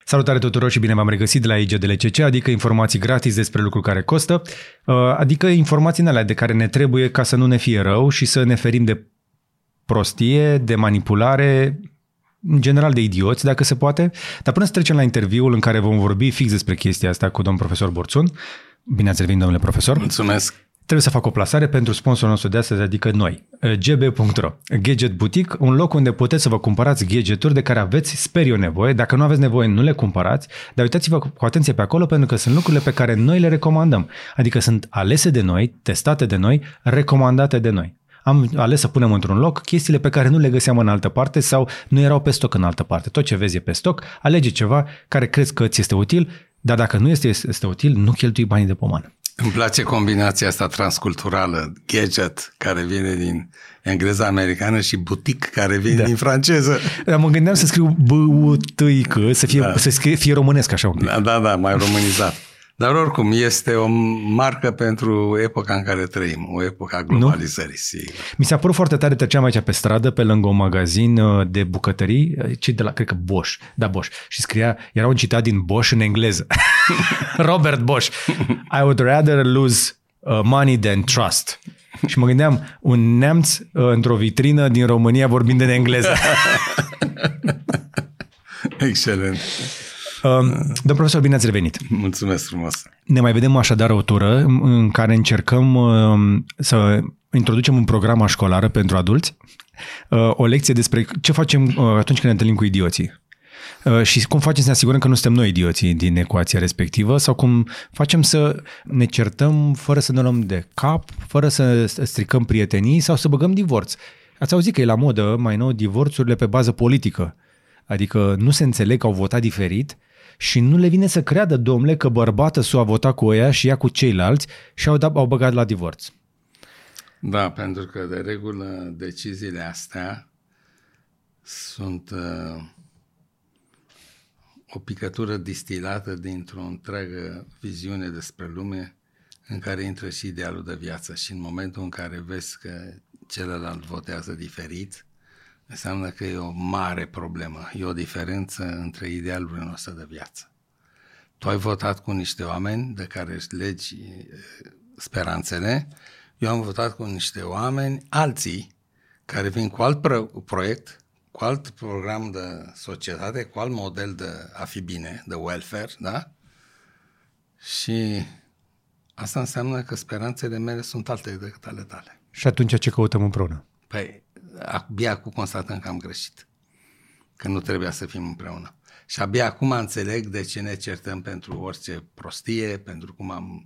Salutare tuturor și bine v-am regăsit de la IGDLCC, adică informații gratis despre lucruri care costă, adică informațiile alea de care ne trebuie ca să nu ne fie rău și să ne ferim de prostie, de manipulare, în general de idioți, dacă se poate. Dar până să trecem la interviul în care vom vorbi fix despre chestia asta cu domnul profesor Borțun, bine ați revenit, domnule profesor. Mulțumesc. Trebuie să fac o plasare pentru sponsorul nostru de astăzi, adică noi, gb.ro, Gadget Boutique, un loc unde puteți să vă cumpărați gadgeturi de care aveți, sper eu, nevoie. Dacă nu aveți nevoie, nu le cumpărați, dar uitați-vă cu atenție pe acolo pentru că sunt lucrurile pe care noi le recomandăm. Adică sunt alese de noi, testate de noi, recomandate de noi. Am ales să punem într-un loc chestiile pe care nu le găseam în altă parte sau nu erau pe stoc în altă parte. Tot ce vezi e pe stoc, alege ceva care crezi că ți este util, dar dacă nu este util, nu cheltui banii de pomană. Îmi place combinația asta transculturală, gadget, care vine din engleza americană și boutique, care vine din franceză. Dar mă gândeam să scriu b-u-t-i-c, să fie românesc așa un pic. Da, mai românizat. Dar oricum, este o marcă pentru epoca în care trăim, o epoca a globalizării. Mi s-a părut foarte tare, treceam aici pe stradă, pe lângă un magazin de bucătării, de la, cred că Bosch, da, Bosch, și scria, era un citat din Bosch în engleză. Robert Bosch, I would rather lose money than trust. Și mă gândeam, un neamț într-o vitrină din România vorbind în engleză. Excelent. Domnul profesor, bine ați revenit. Mulțumesc frumos. Ne mai vedem așadar o tură în care încercăm să introducem un program școlară pentru adulți, o lecție despre ce facem atunci când ne întâlnim cu idioții. Și cum facem să ne asigurăm că nu suntem noi idioții din ecuația respectivă sau cum facem să ne certăm fără să ne luăm de cap, fără să stricăm prietenii sau să băgăm divorț. Ați auzit că e la modă mai nou divorțurile pe bază politică. Adică nu se înțeleg că au votat diferit și nu le vine să creadă, domnule, că bărbatul s-a votat cu ăia și ea cu ceilalți și au băgat la divorț. Da, pentru că de regulă deciziile astea sunt o picătură distilată dintr-o întreagă viziune despre lume în care intră și idealul de viață și în momentul în care vezi că celălalt votează diferit, înseamnă că e o mare problemă. E o diferență între idealurile noastre de viață. Tu ai votat cu niște oameni de care îți legi speranțele. Eu am votat cu niște oameni, alții, care vin cu alt proiect, cu alt program de societate, cu alt model de a fi bine, de welfare, da? Și asta înseamnă că speranțele mele sunt alte decât ale tale. Și atunci ce căutăm împreună? Păi, abia acum constatăm că am greșit, că nu trebuia să fim împreună. Și abia acum înțeleg de ce ne certăm pentru orice prostie, pentru cum am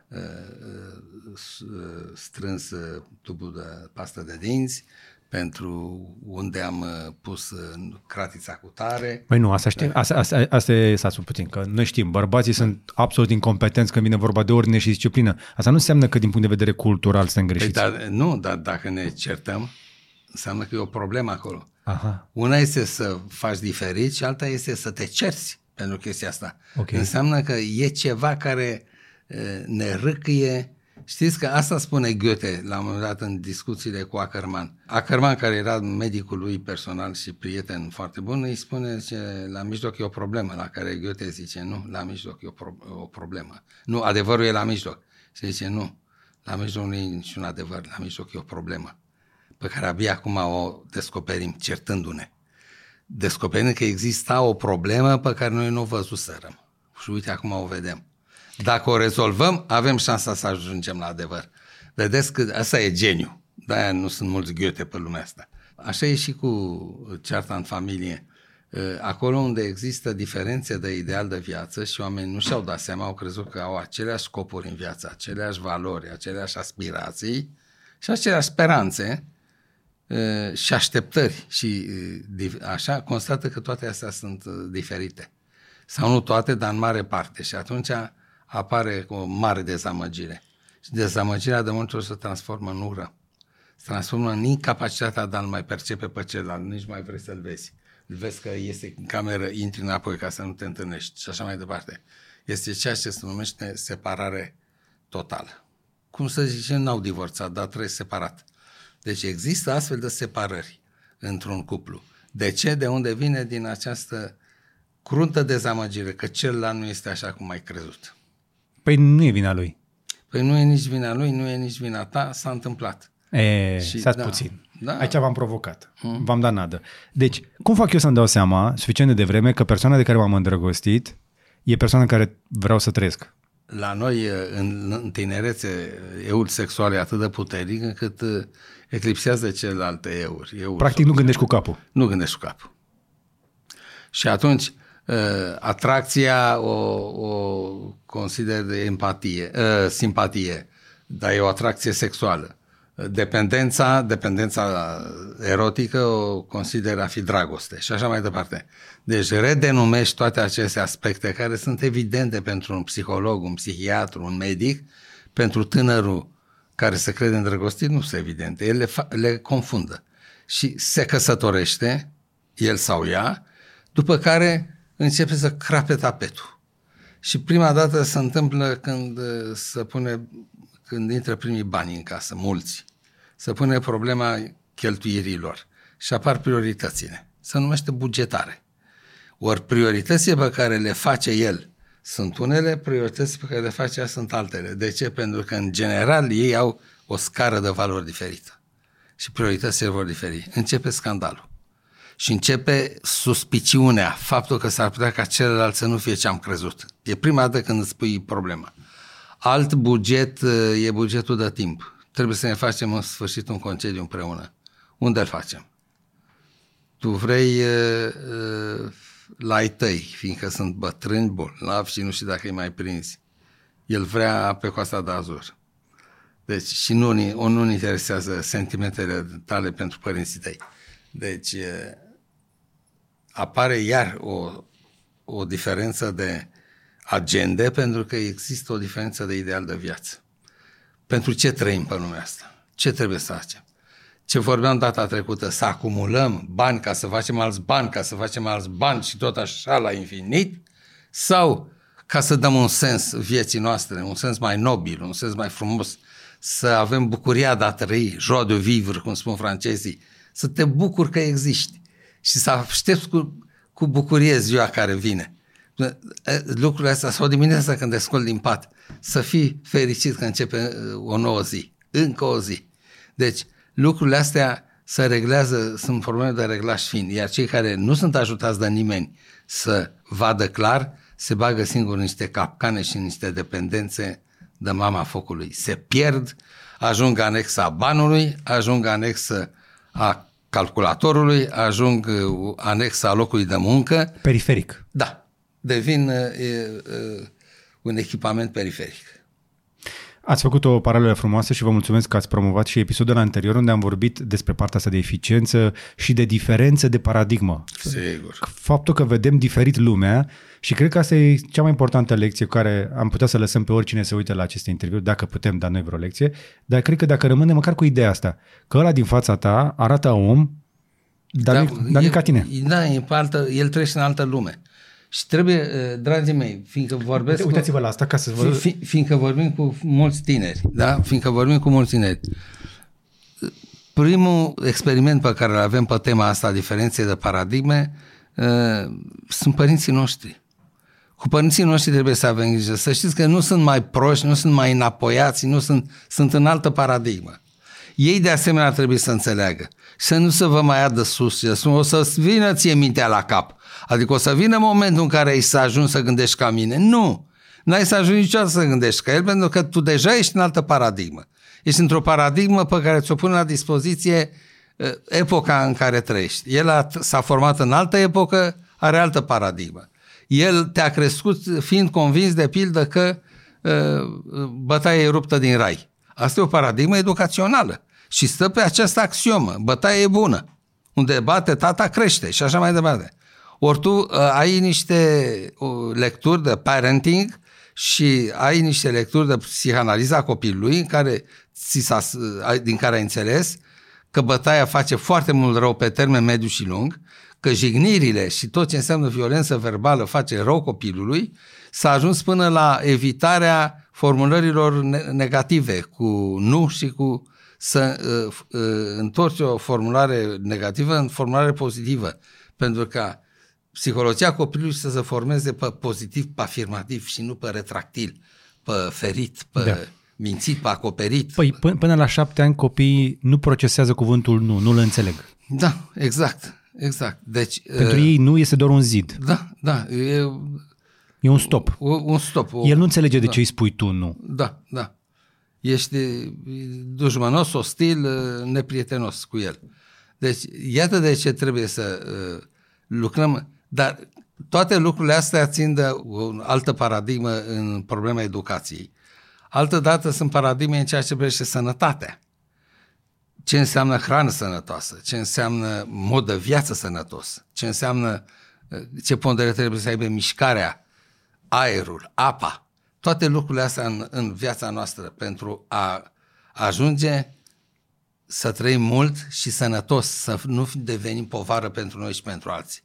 strâns tubul de pastă de dinți, pentru unde am pus cratița cu tare. Păi nu, asta știm, asta e, stați puțin, că noi știm, bărbații sunt absolut incompetenți când vine vorba de ordine și disciplină. Asta nu înseamnă că din punct de vedere cultural suntem greșiți. Păi, dar dacă ne certăm, înseamnă că e o problemă acolo. Aha. Una este să faci diferit și alta este să te cerți pentru chestia asta. Okay. Înseamnă că e ceva care ne râcâie. Știți că asta spune Goethe la un moment dat în discuțiile cu Ackermann. Ackermann, care era medicul lui personal și prieten foarte bun, îi spune, zice, la mijloc e o problemă, la care Goethe zice, nu, la mijloc e o problemă. Nu, adevărul e la mijloc. Și zice, nu, la mijloc nu e niciun adevăr, la mijloc e o problemă, pe care abia acum o descoperim, certându-ne. Descoperim că exista o problemă pe care noi nu o văzuserăm. Și uite, acum o vedem. Dacă o rezolvăm, avem șansa să ajungem la adevăr. Vedeți că asta e geniu. De-aia nu sunt mulți Goethe pe lumea asta. Așa e și cu cearta în familie. Acolo unde există diferențe de ideal de viață și oamenii nu și-au dat seama, au crezut că au aceleași scopuri în viață, aceleași valori, aceleași aspirații și aceleași speranțe și așteptări. Și așa constată că toate astea sunt diferite. Sau nu toate, dar în mare parte. Și atunci apare o mare dezamăgire. Și dezamăgirea de multe ori se transformă în ură. Se transformă în incapacitatea de a-l mai percepe pe celălalt, nici mai vrei să-l vezi. Îl vezi că iese în cameră, intri înapoi ca să nu te întâlnești și așa mai departe. Este ceea ce se numește separare totală. Cum să zice, n-au divorțat, dar trăiesc separat. Deci există astfel de separări într-un cuplu. De ce? De unde vine? Din această cruntă dezamăgire că celălalt nu este așa cum ai crezut. Păi nu e vina lui. Păi nu e nici vina lui, nu e nici vina ta, s-a întâmplat. Stați puțin. Da. Aici v-am provocat. V-am dat nadă. Deci, cum fac eu să-mi dau seama, suficient de devreme, că persoana de care m-am îndrăgostit e persoana în care vreau să trăiesc? La noi, în tinerețe, eul sexual e atât de puternic încât eclipsează celelalte euri. Practic nu gândești cu capul. Nu gândești cu capul. Și atunci, atracția o consider de empatie, simpatie, dar e o atracție sexuală. Dependența erotică o consider a fi dragoste și așa mai departe. Deci redenumești toate aceste aspecte care sunt evidente pentru un psiholog, un psihiatru, un medic, pentru tânărul care se crede îndrăgostit nu sunt evidente. El le confundă și se căsătorește, el sau ea, după care începe să crape tapetul. Și prima dată se întâmplă când intră primii bani în casă, mulți. Se pune problema cheltuirilor și apar prioritățile. Se numește bugetare. Ori prioritățile pe care le face el sunt unele, priorități pe care le face ea sunt altele. De ce? Pentru că, în general, ei au o scară de valori diferită. Și prioritățile vor diferi. Începe scandalul. Și începe suspiciunea, faptul că s-ar putea ca celălalt să nu fie ce am crezut. E prima dată când îți pui problema. Alt buget e bugetul de timp. Trebuie să ne facem în sfârșit un concediu împreună. Unde îl facem? Tu vrei la ai tăi, fiindcă sunt bătrâni, bolnavi și nu știu dacă îi mai prinzi. El vrea pe Coasta de Azur. Deci și nu interesează sentimentele tale pentru părinții tăi. Deci apare iar o diferență de agende, pentru că există o diferență de ideal de viață. Pentru ce trăim pe lumea asta? Ce trebuie să facem? Ce vorbeam data trecută, să acumulăm bani ca să facem alți bani, ca să facem alți bani și tot așa la infinit? Sau ca să dăm un sens vieții noastre, un sens mai nobil, un sens mai frumos, să avem bucuria de a trăi, joie de vivre, cum spun francezii, să te bucuri că existi și să aștepți cu bucurie ziua care vine. Lucrurile astea, sau dimineața când te scoli din pat, să fii fericit că începe o nouă zi, încă o zi. Deci lucrurile astea se reglează, sunt probleme de reglaj fin, iar cei care nu sunt ajutați de nimeni să vadă clar, se bagă singur în niște capcane și în niște dependențe de mama focului. Se pierd, ajung anexa banului, ajung anexa a calculatorului, ajung anexa locului de muncă. Periferic. Da. Devin un echipament periferic. Ați făcut o paralelă frumoasă și vă mulțumesc că ați promovat și episodul anterior unde am vorbit despre partea asta de eficiență și de diferență de paradigmă. Sigur. Faptul că vedem diferit lumea și cred că asta e cea mai importantă lecție cu care am putea să lăsăm pe oricine să uite la aceste interviuri, dacă putem da noi vreo lecție, dar cred că dacă rămâne măcar cu ideea asta, că ăla din fața ta arată om, dar nu ca tine. Da, el trăiește în altă lume. Și trebuie, dragii mei, fiindcă vorbesc... Uitați-vă la asta ca să vă... Fiindcă vorbim cu mulți tineri, da? Fiindcă vorbim cu mulți tineri. Primul experiment pe care îl avem pe tema asta, diferențe de paradigme, sunt părinții noștri. Cu părinții noștri trebuie să avem grijă. Să știți că nu sunt mai proști, nu sunt mai înapoiați, sunt în altă paradigmă. Ei de asemenea trebuie să înțeleagă. Să nu se vă mai ia de sus. O să vină ție mintea la cap. Adică o să vină momentul în care ai să ajungi să gândești ca mine. Nu! N-ai să ajungi niciodată să gândești ca el, pentru că tu deja ești în altă paradigmă. Ești într-o paradigmă pe care ți-o pune la dispoziție epoca în care trăiești. El s-a format în altă epocă, are altă paradigmă. El te-a crescut fiind convins de pildă că bătaia e ruptă din rai. Asta e o paradigmă educațională și stă pe această axiomă. Bătaia e bună. Unde bate tata crește și așa mai departe. Ori tu ai niște lecturi de parenting și ai niște lecturi de psihanaliză a copilului din care ai înțeles că bătaia face foarte mult rău pe termen mediu și lung, că jignirile și tot ce înseamnă violență verbală face rău copilului, s-a ajuns până la evitarea formulărilor negative cu nu și cu să întorci o formulare negativă în formulare pozitivă. Pentru că psihologia copilului să se formeze pe pozitiv, pe afirmativ și nu pe retractil, pe ferit, pe mințit, pe acoperit. Păi până la 7 ani copiii nu procesează cuvântul nu-l înțeleg. Da, exact. Deci, pentru ei nu este doar un zid. Da. E un stop. Un stop. El nu înțelege de ce îi spui tu nu. Da. Ești dușmanos, ostil, neprietenos cu el. Deci, iată de ce trebuie să lucrăm, dar toate lucrurile astea țin de o altă paradigmă în problema educației. Altă dată sunt paradigme în ceea ce privește sănătatea. Ce înseamnă hrană sănătoasă, ce înseamnă mod de viață sănătos, ce înseamnă, ce pondere trebuie să aibă mișcarea, aerul, apa. Toate lucrurile astea în viața noastră pentru a ajunge să trăim mult și sănătos, să nu devenim povară pentru noi și pentru alții.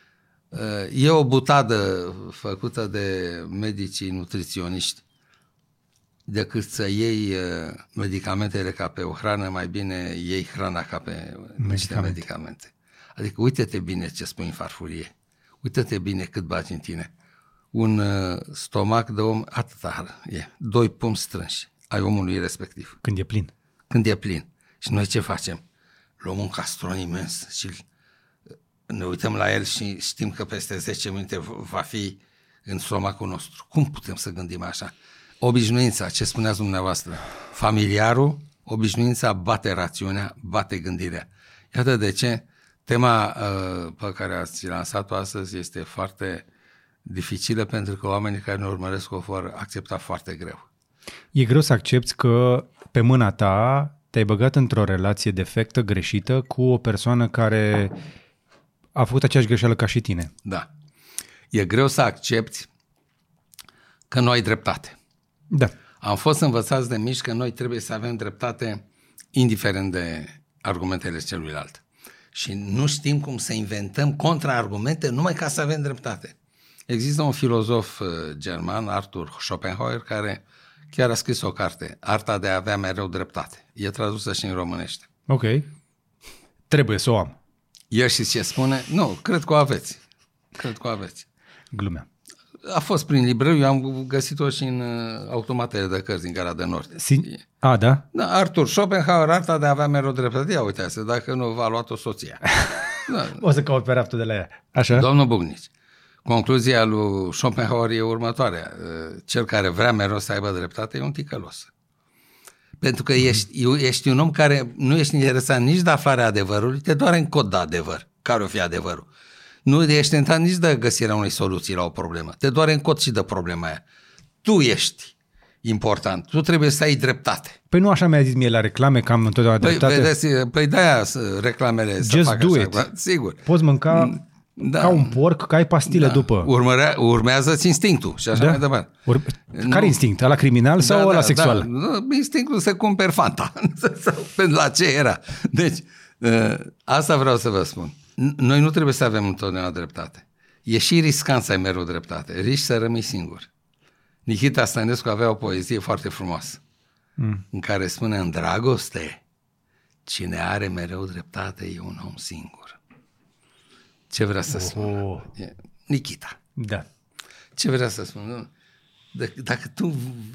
E o butadă făcută de medicii nutriționiști. Decât să iei medicamentele ca pe o hrană, mai bine iei hrana ca pe niște medicamente. Adică uite-te bine ce spui în farfurie. Uite-te bine cât bagi în tine. Un stomac de om atâta e. 2 pumni strânși ai omului respectiv. Când e plin. Când e plin. Și noi ce facem? Luăm un castron imens și ne uităm la el și știm că peste 10 minute va fi în stomacul nostru. Cum putem să gândim așa? Obișnuința, ce spuneați dumneavoastră, familiarul, obișnuința bate rațiunea, bate gândirea. Iată de ce tema pe care ați lansat-o astăzi este foarte dificilă, pentru că oamenii care ne urmăresc o vor accepta foarte greu. E greu să accepți că pe mâna ta te-ai băgat într-o relație defectă, greșită, cu o persoană care a făcut aceeași greșeală ca și tine. Da. E greu să accepti că nu ai dreptate. Da. Am fost învățați de mici că noi trebuie să avem dreptate indiferent de argumentele celuilalt. Și nu știm cum să inventăm contraargumente numai ca să avem dreptate. Există un filozof german, Arthur Schopenhauer, care chiar a scris o carte, Arta de a avea mereu dreptate. E tradusă și în românește. Ok. Trebuie să o am. El și ce spune? Nu, cred că o aveți. Glumea. A fost prin librărie, eu am găsit-o și în automatele de cărți din Gara de Nord. Da? Da, Arthur Schopenhauer, Arta de a avea mereu dreptate. Ia uite-se, dacă nu v-a luat-o soția. Da. O să caut pe raftul de la ea. Așa? Domnul Bucnici, concluzia lui Schopenhauer e următoarea. Cel care vrea mereu să aibă dreptate e un ticălos. Pentru că ești un om care nu ești interesat nici de aflarea adevărului, te doare în cod de adevăr. Care o fi adevărul? Nu ești tentat nici de găsirea unei soluții la o problemă. Te doare în cot și de problema aia. Tu ești important. Tu trebuie să ai dreptate. Păi nu așa mi-a zis mie la reclame că am întotdeauna dreptate? Vedeți, păi de-aia reclamele Just să facă do așa. it. Sigur. Poți mânca ca un porc, că ai pastile după. Urmează-ți instinctul și așa mai departe. Care instinct? Ăla criminal sau ăla sexual? Instinctul să cumperi Fanta. La ce era? Deci, asta vreau să vă spun. Noi nu trebuie să avem întotdeauna dreptate. E și riscant să ai mereu dreptate. Riști să rămâi singur. Nichita Stănescu avea o poezie foarte frumoasă în care spune: în dragoste, cine are mereu dreptate e un om singur. Ce vrea să spun? Nichita. Da. Ce vrea să spun? Dacă tu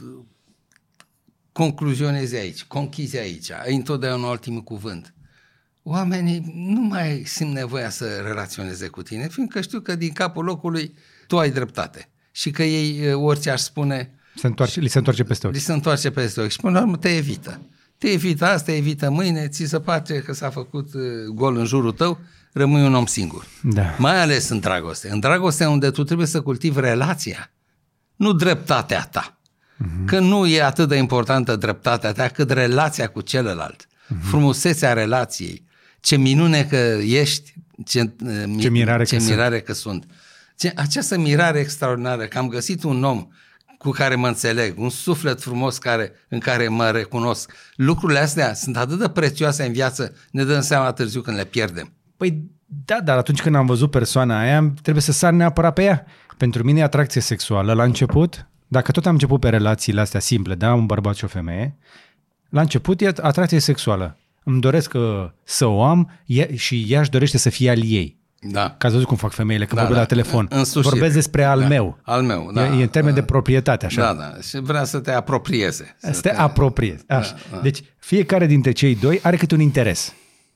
concluzionezi aici, conchizi aici, ai întotdeauna ultimul cuvânt, oamenii nu mai simt nevoia să relaționeze cu tine, fiindcă știu că din capul locului tu ai dreptate și că ei, orice aș spune, li se întoarce peste ochi. Li se întoarce peste ochi și până la urmă te evită. Te evită azi, te evită mâine, ți se face că s-a făcut gol în jurul tău, rămâi un om singur. Da. Mai ales în dragoste. În dragoste unde tu trebuie să cultivi relația, nu dreptatea ta. Că nu e atât de importantă dreptatea ta cât relația cu celălalt. Frumusețea relației. Ce minune că ești, ce mirare că sunt. Această mirare extraordinară că am găsit un om cu care mă înțeleg, un suflet frumos în care mă recunosc. Lucrurile astea sunt atât de prețioase în viață, ne dăm seama târziu când le pierdem. Păi da, dar atunci când am văzut persoana aia, trebuie să sar neapărat pe ea. Pentru mine e atracție sexuală la început. Dacă tot am început pe relațiile astea simple, da, un bărbat și o femeie, la început e atracție sexuală. Îmi doresc să o am și ea își dorește să fie al ei. Da. Că ați văzut cum fac femeile când vorbesc la telefon. Vorbesc despre al meu. Al meu, da. E în termen de proprietate, așa. Da. Și vrea să te apropieze. Să te apropiezi. Așa. Da. Deci fiecare dintre cei doi are câte un interes.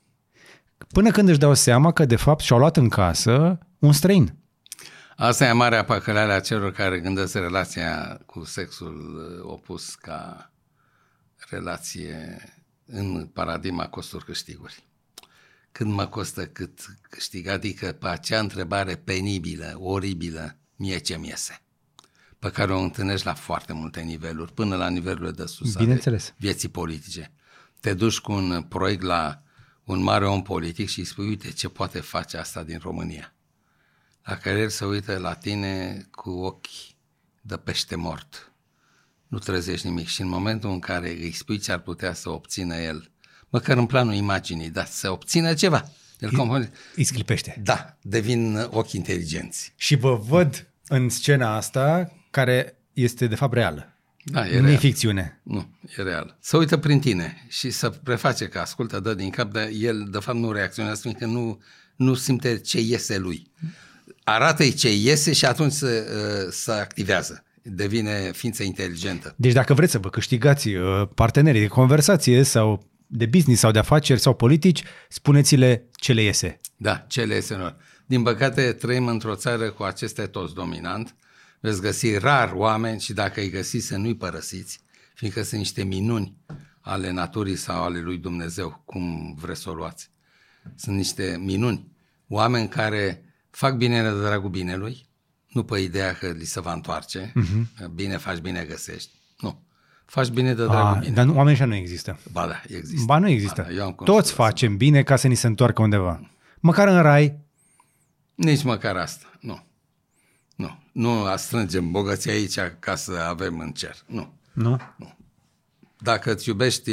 Până când își dau seama că de fapt și-au luat în casă un străin. Asta e marea păcăleală a celor care gândesc relația cu sexul opus ca relație în paradigma costuri-câștiguri. Cât mă costă, cât câștig, adică pe acea întrebare penibilă, oribilă, mie ce-mi iese, pe care o întâlnești la foarte multe niveluri, până la nivelurile de sus ale vieții politice. Te duci cu un proiect la un mare om politic și îi spui, uite, ce poate face asta din România? La care el se uită la tine cu ochi de pește mort. Nu trezești nimic și în momentul în care îi spui ce ar putea să obțină el, măcar în planul imaginii, dar să obțină ceva. Îi sclipește. Da, devin ochi inteligenți. Și vă văd în scena asta, care este de fapt reală. Da, e nu real. E ficțiune. Nu, e real. Să uită prin tine și să preface că ascultă, dă din cap, dar el de fapt nu reacționează, fiindcă nu simte ce iese lui. Arată-i ce iese și atunci se activează. Devine ființă inteligentă. Deci dacă vreți să vă câștigați partenerii de conversație sau de business sau de afaceri sau politici, spuneți-le ce le iese. Da, ce le iese lor. Din păcate trăim într-o țară cu aceste toți dominant. Veți găsi rar oameni și dacă îi găsiți să nu-i părăsiți, fiindcă sunt niște minuni ale naturii sau ale lui Dumnezeu, cum vreți să o luați. Sunt niște minuni. Oameni care fac binele de dragul binelui, nu pe ideea că li se va întoarce, bine faci, bine găsești. Nu. Faci bine de dragul bine. Dar oamenii ăștia nu există. Ba da, există. Ba nu există. Ba, da, toți facem bine ca să ni se întoarcă undeva. Măcar în rai. Nici măcar asta. Nu. Nu strângem bogății aici ca să avem în cer. Nu. Dacă îți iubești,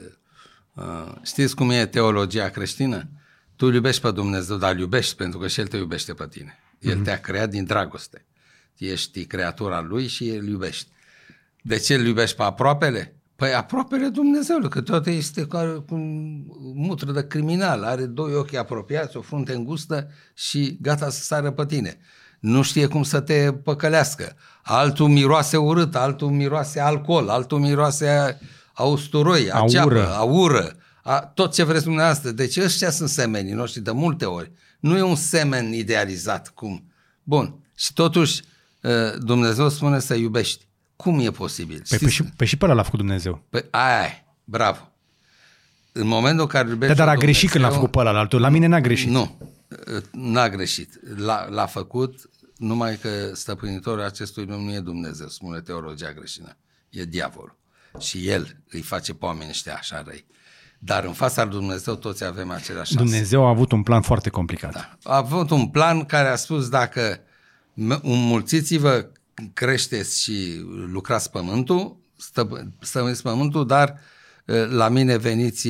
știți cum e teologia creștină? Tu îl iubești pe Dumnezeu, dar îl iubești pentru că și El te iubește pe tine. El te-a creat din dragoste. Ești creatura Lui și îl iubești. De ce îl iubești pe aproapele? Păi aproapele Dumnezeului, că toate este cu mutră de criminal. Are doi ochi apropiați, o frunte îngustă și gata să sară pe tine. Nu știe cum să te păcălească. Altul miroase urât, altul miroase alcool, altul miroase a usturoi, a ceapă, a ură. Tot ce vreți dumneavoastră. Deci ăștia sunt semenii noștri de multe ori. Nu e un semen idealizat. Cum? Bun. Și totuși Dumnezeu spune să iubești. Cum e posibil? Păi și pe ăla l-a făcut Dumnezeu. Păi bravo. În momentul în care iubești dar a greșit când l-a făcut pe ăla altul. La mine n-a greșit. Nu, n-a greșit. L-a făcut, numai că stăpânitorul acestui lume nu e Dumnezeu, spune teologia creștină. E diavolul. Și el îi face pe oamenii ăștia așa răi. Dar în fața lui Dumnezeu toți avem aceleași șanse. Dumnezeu a avut un plan foarte complicat. Da. A avut un plan care a spus dacă înmulțiți-vă, creșteți și lucrați pământul, stăpâniți pământul, dar la mine veniți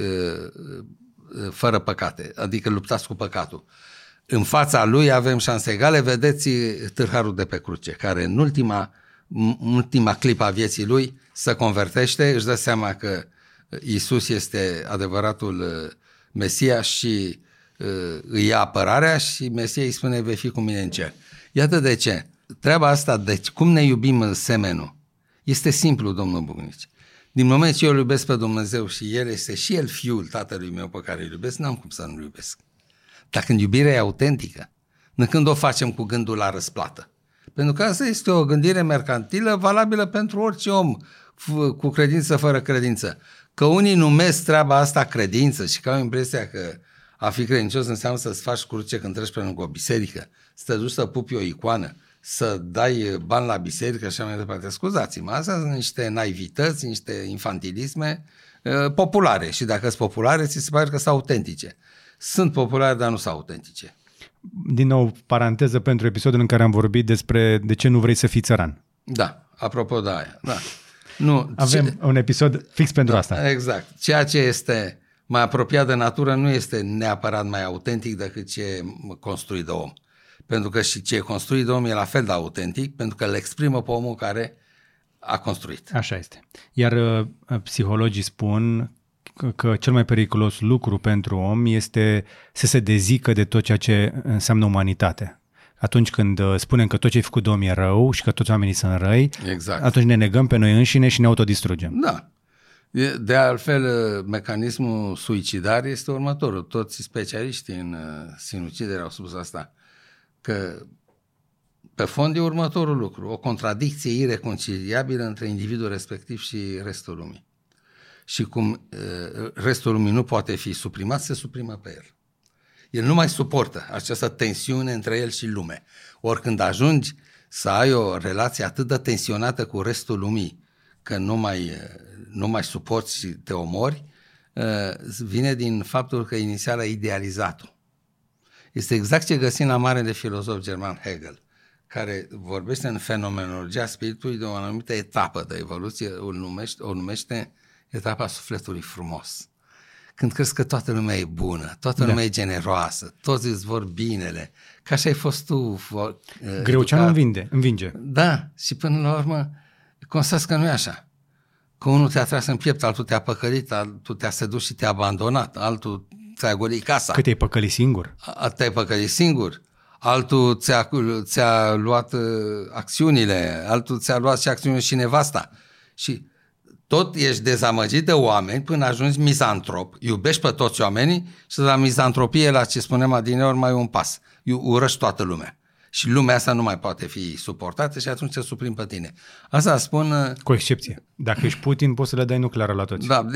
fără păcate, adică luptați cu păcatul. În fața lui avem șanse egale, vedeți tâlharul de pe cruce, care în ultima clipă a vieții lui se convertește, își dă seama că Iisus este adevăratul Mesia și îi ia apărarea și Mesia îi spune, vei fi cu mine în cer. Iată de ce. Treaba asta, deci cum ne iubim semenul, este simplu, domnul Bucnici. Din moment ce eu îl iubesc pe Dumnezeu și El este și El fiul tatălui meu pe care îl iubesc, n-am cum să nu-l iubesc. Dar când iubirea e autentică, nu când o facem cu gândul la răsplată. Pentru că asta este o gândire mercantilă valabilă pentru orice om, cu credință, fără credință. Că unii numesc treaba asta credință și că au impresia că a fi credincios înseamnă să-ți faci cruce când treci pe lângă o biserică, să te duci să pupi o icoană, să dai bani la biserică și așa mai departe. Scuzați-mă, astea sunt niște naivități, niște infantilisme populare și dacă sunt populare, ți se pare că sunt autentice. Sunt populare, dar nu sunt autentice. Din nou, paranteză pentru episodul în care am vorbit despre de ce nu vrei să fii țăran. Da, apropo de aia. Da. Avem un episod fix pentru asta. Exact. Ceea ce este mai apropiat de natură nu este neapărat mai autentic decât ce e construit de om. Pentru că și ce e construit de om e la fel de autentic, pentru că îl exprimă pe omul care a construit. Așa este. Iar psihologii spun că cel mai periculos lucru pentru om este să se dezică de tot ceea ce înseamnă umanitate. Atunci când spunem că tot ce ai făcut, Domn, e rău și că toți oamenii sunt răi, Exact. Atunci ne negăm pe noi înșine și ne autodistrugem. Da. De altfel, mecanismul suicidar este următorul. Toți specialiștii în sinucidere au spus asta, că pe fond e următorul lucru, o contradicție ireconciliabilă între individul respectiv și restul lumii. Și cum restul lumii nu poate fi suprimat, se suprimă pe el. El nu mai suportă această tensiune între el și lume. Ori când ajungi să ai o relație atât de tensionată cu restul lumii, că nu mai suporți și te omori, vine din faptul că inițial ai idealizat-o. Este exact ce găsim la marele filozof german Hegel, care vorbește în fenomenologia spiritului de o anumită etapă de evoluție, o numește etapa sufletului frumos. Când crezi că toată lumea e bună, toată lumea e generoasă, toți îți vor binele, că așa ai fost tu. Greuceanu învinge. Da, și până la urmă constați că nu e așa. Că unul te-a tras în piept, altul te-a păcălit, altul te-a sedus și te-a abandonat, altul ți-a golit casa. Cât te-ai păcălit singur? Te-ai păcălit singur. Altul ți-a luat acțiunile, altul ți-a luat și acțiunile și nevasta. Și tot ești dezamăgit de oameni până ajungi mizantrop. Iubești pe toți oamenii și de la mizantropie, la ce spuneam adineori, mai e un pas. Urăști toată lumea. Și lumea asta nu mai poate fi suportată și atunci te suprim pe tine. Asta spun... Cu excepție. Dacă ești Putin, poți să le dai nucleară la toți. Da,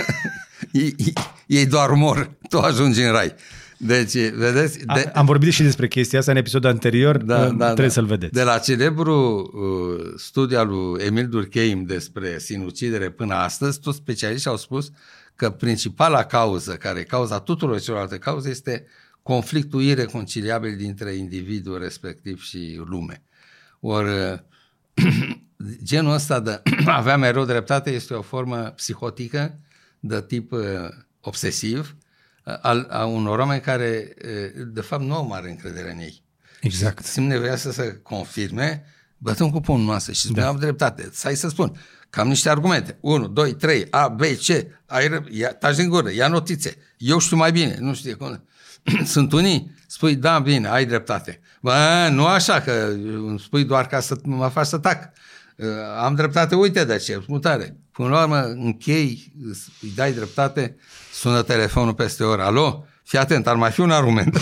ei doar mor, tu ajungi în rai. Deci, vedeți... Am vorbit și despre chestia asta în episodul anterior, trebuie să-l vedeți. De la celebru studiu al lui Emil Durkheim despre sinucidere până astăzi, toți specialiștii au spus că principala cauză, care e cauza tuturor celorlalte cauze, este conflictul ireconciliabil dintre individul respectiv și lume. Ori genul ăsta de avea mereu dreptate este o formă psihotică de tip obsesiv, a unor oameni care, de fapt, nu au mare încredere în ei. Exact. Simt nevoia să se confirme, bătând cu pumnul noastră și spuneam dreptate. Să spun că am niște argumente. 1, 2, 3, A, B, C, taci din gură, ia notițe. Eu știu mai bine, nu știu cum. Sunt unii, spui, da, bine, ai dreptate. Bă, nu așa, că îmi spui doar ca să mă faci să tac. Am dreptate, uite de ce, mutare. Până la urmă, închei, îi dai dreptate, sună telefonul peste oră. Alo? Fii atent, ar mai fi un argument.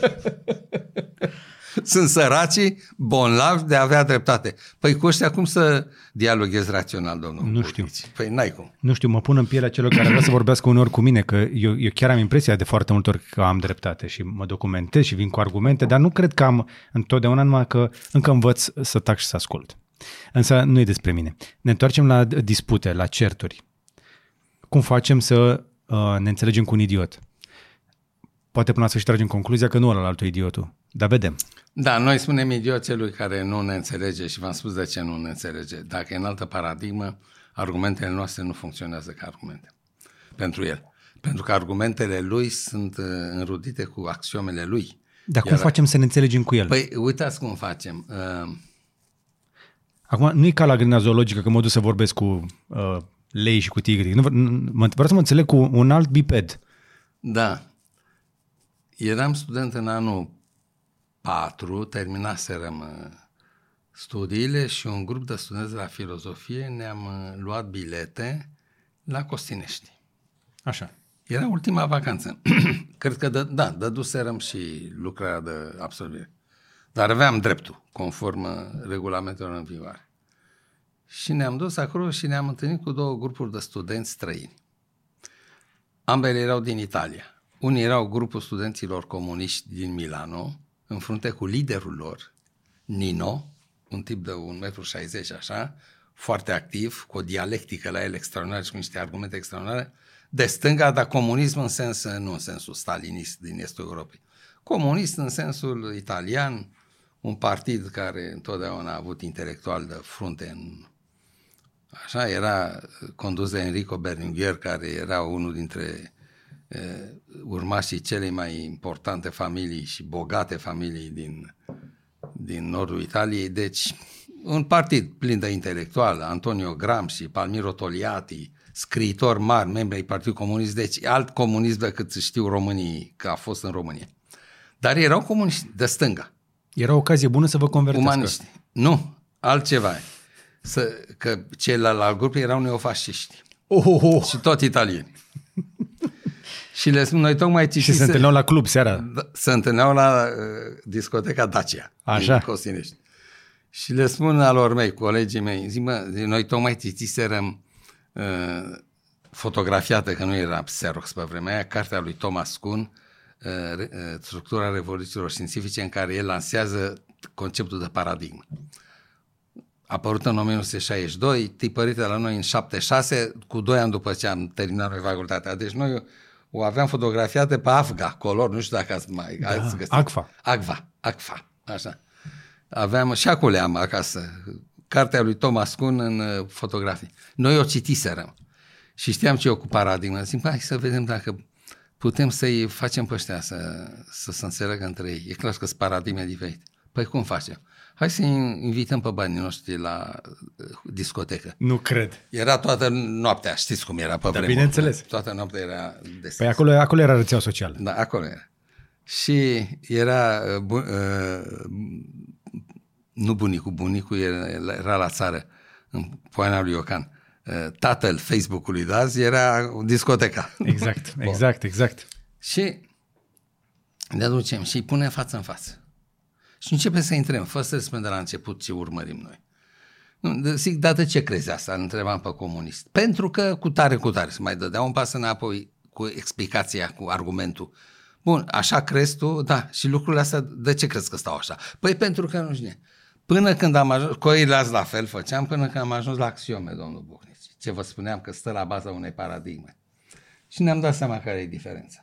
Sunt săracii bonlavi de a avea dreptate. Păi cu ăștia cum să dialoghezi rațional, domnul? Nu știu. Păi n-ai cum. Nu știu, mă pun în pielea celor care vrea să vorbească uneori cu mine, că eu chiar am impresia de foarte multe ori că am dreptate și mă documentez și vin cu argumente, dar nu cred că am întotdeauna, numai că încă învăț să tac și să ascult. Însă nu e despre mine. Ne întoarcem la dispute, la certuri. Cum facem să ne înțelegem cu un idiot? Poate până la sfârșit tragem concluzia că nu ăla altul idiotul, dar vedem. Da, noi spunem idiot celui care nu ne înțelege și v-am spus de ce nu ne înțelege. Dacă e în altă paradigmă, argumentele noastre nu funcționează ca argumente pentru el. Pentru că argumentele lui sunt înrudite cu axiomele lui. Dar cum facem să ne înțelegem cu el? Păi uitați cum facem. Acum, nu e ca la grădina zoologică că mă duc să vorbesc cu lei și cu tigri. Vreau să mă înțeleg cu un alt biped. Da. Eram student în anul 4, terminaserăm studiile și un grup de studenți de la filozofie ne-am luat bilete la Costinești. Așa. Era ultima vacanță. Cred că dăduserăm și lucrarea de absolvire. Dar aveam dreptul, conform regulamentelor în vigoare. Și ne-am dus acolo și ne-am întâlnit cu 2 grupuri de studenți străini. Ambele erau din Italia. Unii erau grupul studenților comuniști din Milano, în frunte cu liderul lor, Nino, un tip de 1,60 m așa, foarte activ, cu o dialectică la el extraordinară și cu niște argumente extraordinare, de stânga, dar comunism în sens, nu în sensul stalinist din estul Europei. Comunist în sensul italian, un partid care întotdeauna a avut intelectual de frunte așa, era condus de Enrico Berlinguer, care era unul dintre urmașii celei mai importante familii și bogate familii din nordul Italiei. Deci, un partid plin de intelectual, Antonio Gramsci, Palmiro Togliatti, scriitori mari, membri ai Partidului Comunist, deci alt comunism decât știu românii că a fost în România. Dar erau comuniști de stânga. Era o ocazie bună să vă convertească. Umaniști. Nu, altceva. Că ceilalți grup erau neofasciști. Și tot italieni. Și le spun, noi tocmai Și se întâlneau la club seara. Se întâlneau la discoteca Dacia. Așa. Din Costinești. Și le spun alor mei, colegii mei, zic, noi tocmai citiserăm fotografiată, că nu era Xerox pe vremea aia, cartea lui Thomas Kuhn, Structura revoluțiilor științifice, în care el lansează conceptul de paradigmă. Apărută în 1962, tipărită la noi în 76, cu 2 ani după ce am terminat noi facultatea. Deci noi o aveam fotografiată pe AFGA, color, nu știu dacă ați găsit. ACFA, așa. Aveam, și acolo le-am acasă, cartea lui Thomas Kuhn în fotografii. Noi o citiserăm și știam ce e cu paradigma. Zic, hai să vedem dacă putem să-i facem pe ăștia să se înțeleagă între ei. E clar că sunt paradigme diferite. Păi cum facem? Hai să invităm pe banii noștri la discotecă. Nu cred. Era toată noaptea, știți cum era pe vremea. Bineînțeles. Toată noaptea era deschis. Păi acolo era rețeaua socială. Da, acolo era. Și era, nu bunicul era la țară, în Poiana lui Iocan. Tatăl Facebook-ului de azi era discoteca. Exact. Și ne aducem și îi punem față în față. Și începem să intrăm, fără să spun de la început ce urmărim noi. Nu, zic, dată ce crezi asta? Îl întrebam pe comunist. Pentru că cu tare, să mai dădea un pas înapoi cu explicația, cu argumentul. Bun, așa crezi tu? Da. Și lucrurile astea, de ce crezi că stau așa? Păi pentru că nu știu. Până când am ajuns, coilați la fel făceam, până când am ajuns la axiome, domnul Bucnici. Ce vă spuneam că stă la baza unei paradigme. Și ne-am dat seama care e diferența.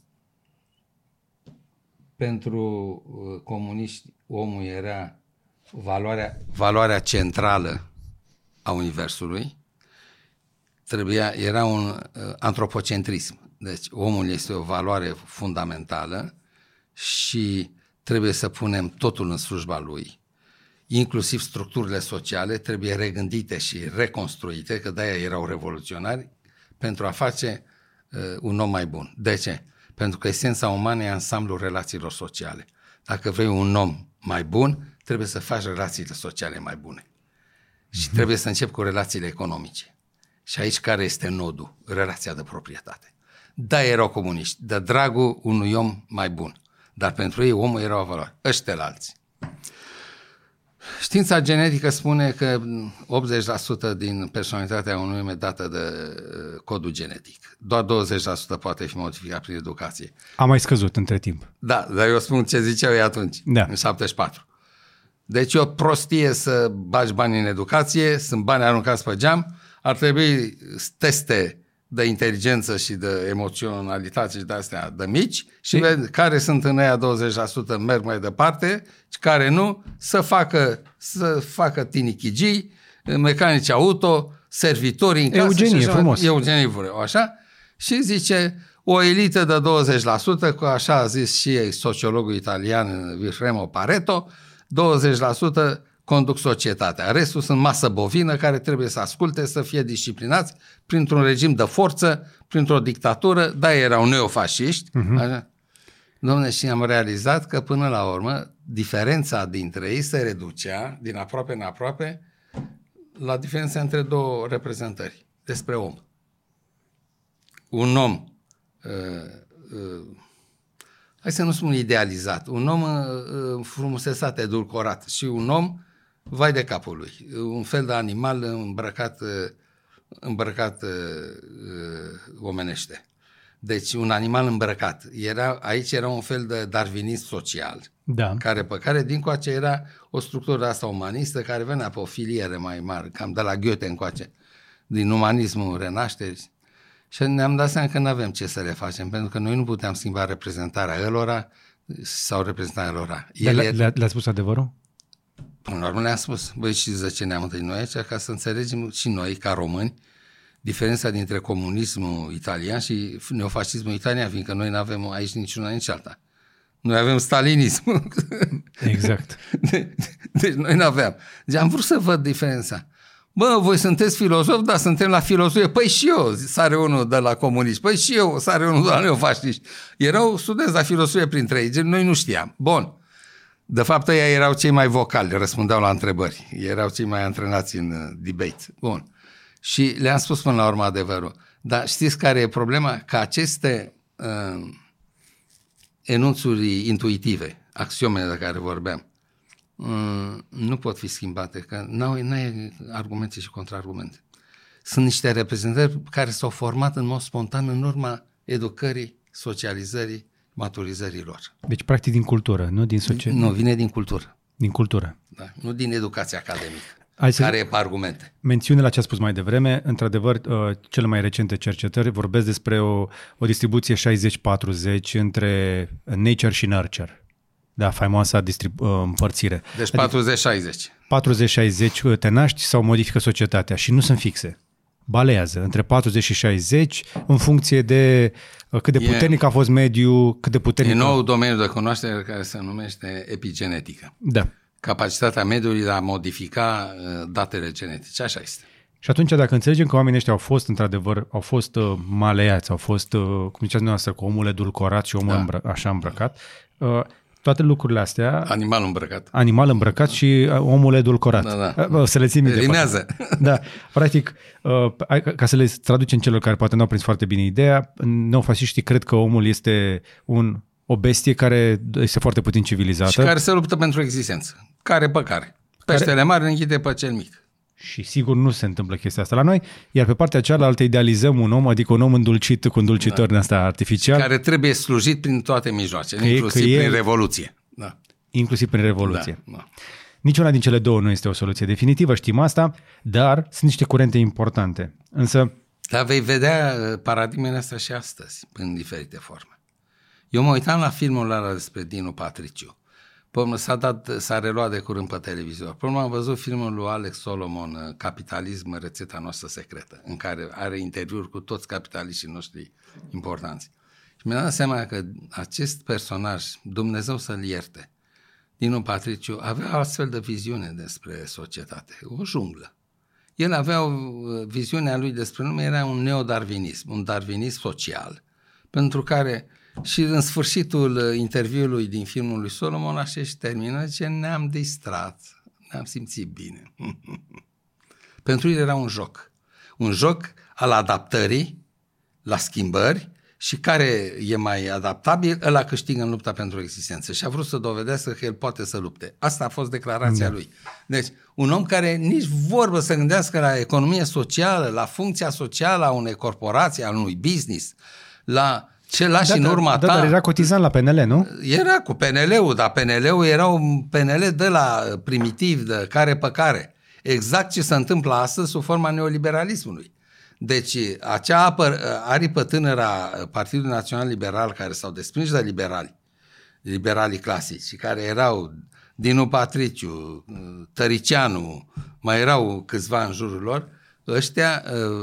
Pentru comuniști, omul era valoarea centrală a universului, era un antropocentrism. Deci omul este o valoare fundamentală și trebuie să punem totul în slujba lui. Inclusiv structurile sociale trebuie regândite și reconstruite, că de-aia erau revoluționari, pentru a face un om mai bun. De ce? Pentru că esența umană e ansamblul relațiilor sociale. Dacă vrei un om mai bun, trebuie să faci relațiile sociale mai bune. Și trebuie să începi cu relațiile economice. Și aici care este nodul? Relația de proprietate. Da, erau comuniști, de dragul unui om mai bun. Dar pentru ei omul era o valoare. Ăștia-alți. Știința genetică spune că 80% din personalitatea unui om e dată de codul genetic. Doar 20% poate fi modificat prin educație. A mai scăzut între timp. Da, dar eu spun ce ziceau ei atunci, în 74. Deci e o prostie să bagi bani în educație, sunt bani aruncați pe geam, ar trebui teste de inteligență și de emoționalitate și de astea de mici și vezi care sunt în aia 20% merg mai departe și care nu, să facă tinichigii, mecanici auto, servitori în casă. Eugenie, frumos. Eugenie, așa. Și zice, o elită de 20%, cu așa a zis și sociologul italian Vilfredo Pareto, 20% conduc societatea. Restul sunt masă bovină care trebuie să asculte, să fie disciplinați printr-un regim de forță, printr-o dictatură, da, erau neofasciști. Așa. Dom'le, și am realizat că până la urmă diferența dintre ei se reducea din aproape în aproape la diferența între două reprezentări despre om. Un om hai să nu spun idealizat, un om frumusețat, edulcorat și un om vai de capul lui, un fel de animal îmbrăcat omenește. Deci un animal îmbrăcat. Aici era un fel de darwinism social, pe care dincoace era o structură asta umanistă care venea pe o filiere mai mare, cam de la Goethe încoace, din umanismul renașterii. Și ne-am dat seama că nu avem ce să le facem, pentru că noi nu puteam schimba reprezentarea elora sau reprezentarea elora. Le-ați spus adevărul? Până la urmă le-am spus. Băi, știți de ce ne-am întâlnit noi aici? Ca să înțelegem și noi, ca români, diferența dintre comunismul italian și neofascismul italian, fiindcă noi nu avem aici niciuna, nici alta. Noi avem stalinism. Exact. Deci noi nu aveam. Deci am vrut să văd diferența. Bă, voi sunteți filozofi, dar suntem la filozofie. Păi și eu, sare unul de la comuniști. Păi și eu, sare unul de la neofașiști. Erau studenți la filozofie printre ei, noi nu știam. Bun. De fapt, ei erau cei mai vocali, răspundeau la întrebări. Erau cei mai antrenați în debate. Bun. Și le-am spus până la urmă adevărul. Dar știți care e problema? Că aceste enunțuri intuitive, axiomele de care vorbeam, nu pot fi schimbate, că n-ai argumente și contraargumente. Sunt niște reprezentări care s-au format în mod spontan în urma educării, socializării, maturizării lor. Deci, practic, din cultură, nu din societate? Nu, vine din cultură. Din cultură. Da, nu din educația academică, care e pe argumente. Mențiune la ce a spus mai devreme, într-adevăr, cele mai recente cercetări vorbesc despre o distribuție 60-40 între nature și nurture. Da, faimoasa împărțire. Deci 40-60. 40-60 te naști sau modifică societatea și nu sunt fixe. Balează între 40 și 60 în funcție de cât de puternic a fost mediul, cât de puternic... E nou domeniu de cunoaștere care se numește epigenetică. Da. Capacitatea mediului de a modifica datele genetice. Așa este. Și atunci, dacă înțelegem că oamenii ăștia au fost, într-adevăr, au fost maleați, au fost, cum ziceați dumneavoastră, cu omul edulcorat și omul așa îmbrăcat, toate lucrurile astea... Animal îmbrăcat și omul edulcorat. Da. Să le țin minte. Rimează. Da, practic, ca să le traducem celor care poate n-au prins foarte bine ideea, neofasiștii cred că omul este o bestie care este foarte puțin civilizată. Și care se luptă pentru existență. Care pe care. Peștele mare ne închide pe cel mic. Și sigur nu se întâmplă chestia asta la noi, iar pe partea cealaltă idealizăm un om, adică un om îndulcit cu îndulcitori din asta artificial. Care trebuie slujit prin toate mijloacele, inclusiv prin revoluție. Da. Inclusiv prin revoluție. Da. Niciuna din cele două nu este o soluție definitivă, știm asta, dar sunt niște curente importante. Însă... Dar vei vedea paradigmele astea și astăzi, în diferite forme. Eu mă uitam la filmul ăla despre Dinu Patriciu. S-a reluat de curând pe televizor. Până am văzut filmul lui Alex Solomon, Capitalism, rețeta noastră secretă, în care are interviuri cu toți capitaliștii noștri importanți. Și mi-am dat seama că acest personaj, Dumnezeu să-l ierte, Dinu Patriciu, avea astfel de viziune despre societate, o junglă. El avea viziunea lui despre lume, era un neodarwinism, un darwinism social, pentru care... Și în sfârșitul interviului din filmul lui Solomon așa și termină, zice, ne-am distrat, ne-am simțit bine. Pentru el era un joc al adaptării la schimbări și care e mai adaptabil, ăla câștigă în lupta pentru existență. Și a vrut să dovedească că el poate să lupte. Asta a fost declarația lui. Deci, un om care nici vorbă să gândească la economie socială, la funcția socială a unei corporații, a unui business, la... Ce lași în urma ta... Dar era cotizant la PNL, nu? Era cu PNL-ul, dar PNL-ul era un PNL de la primitiv, de care pe care. Exact ce se întâmplă astăzi sub forma neoliberalismului. Deci acea aripă tânără a Partidului Național Liberal, care s-au desprins de liberalii clasici, care erau Dinu Patriciu, Tăricianu, mai erau câțiva în jurul lor, ăștia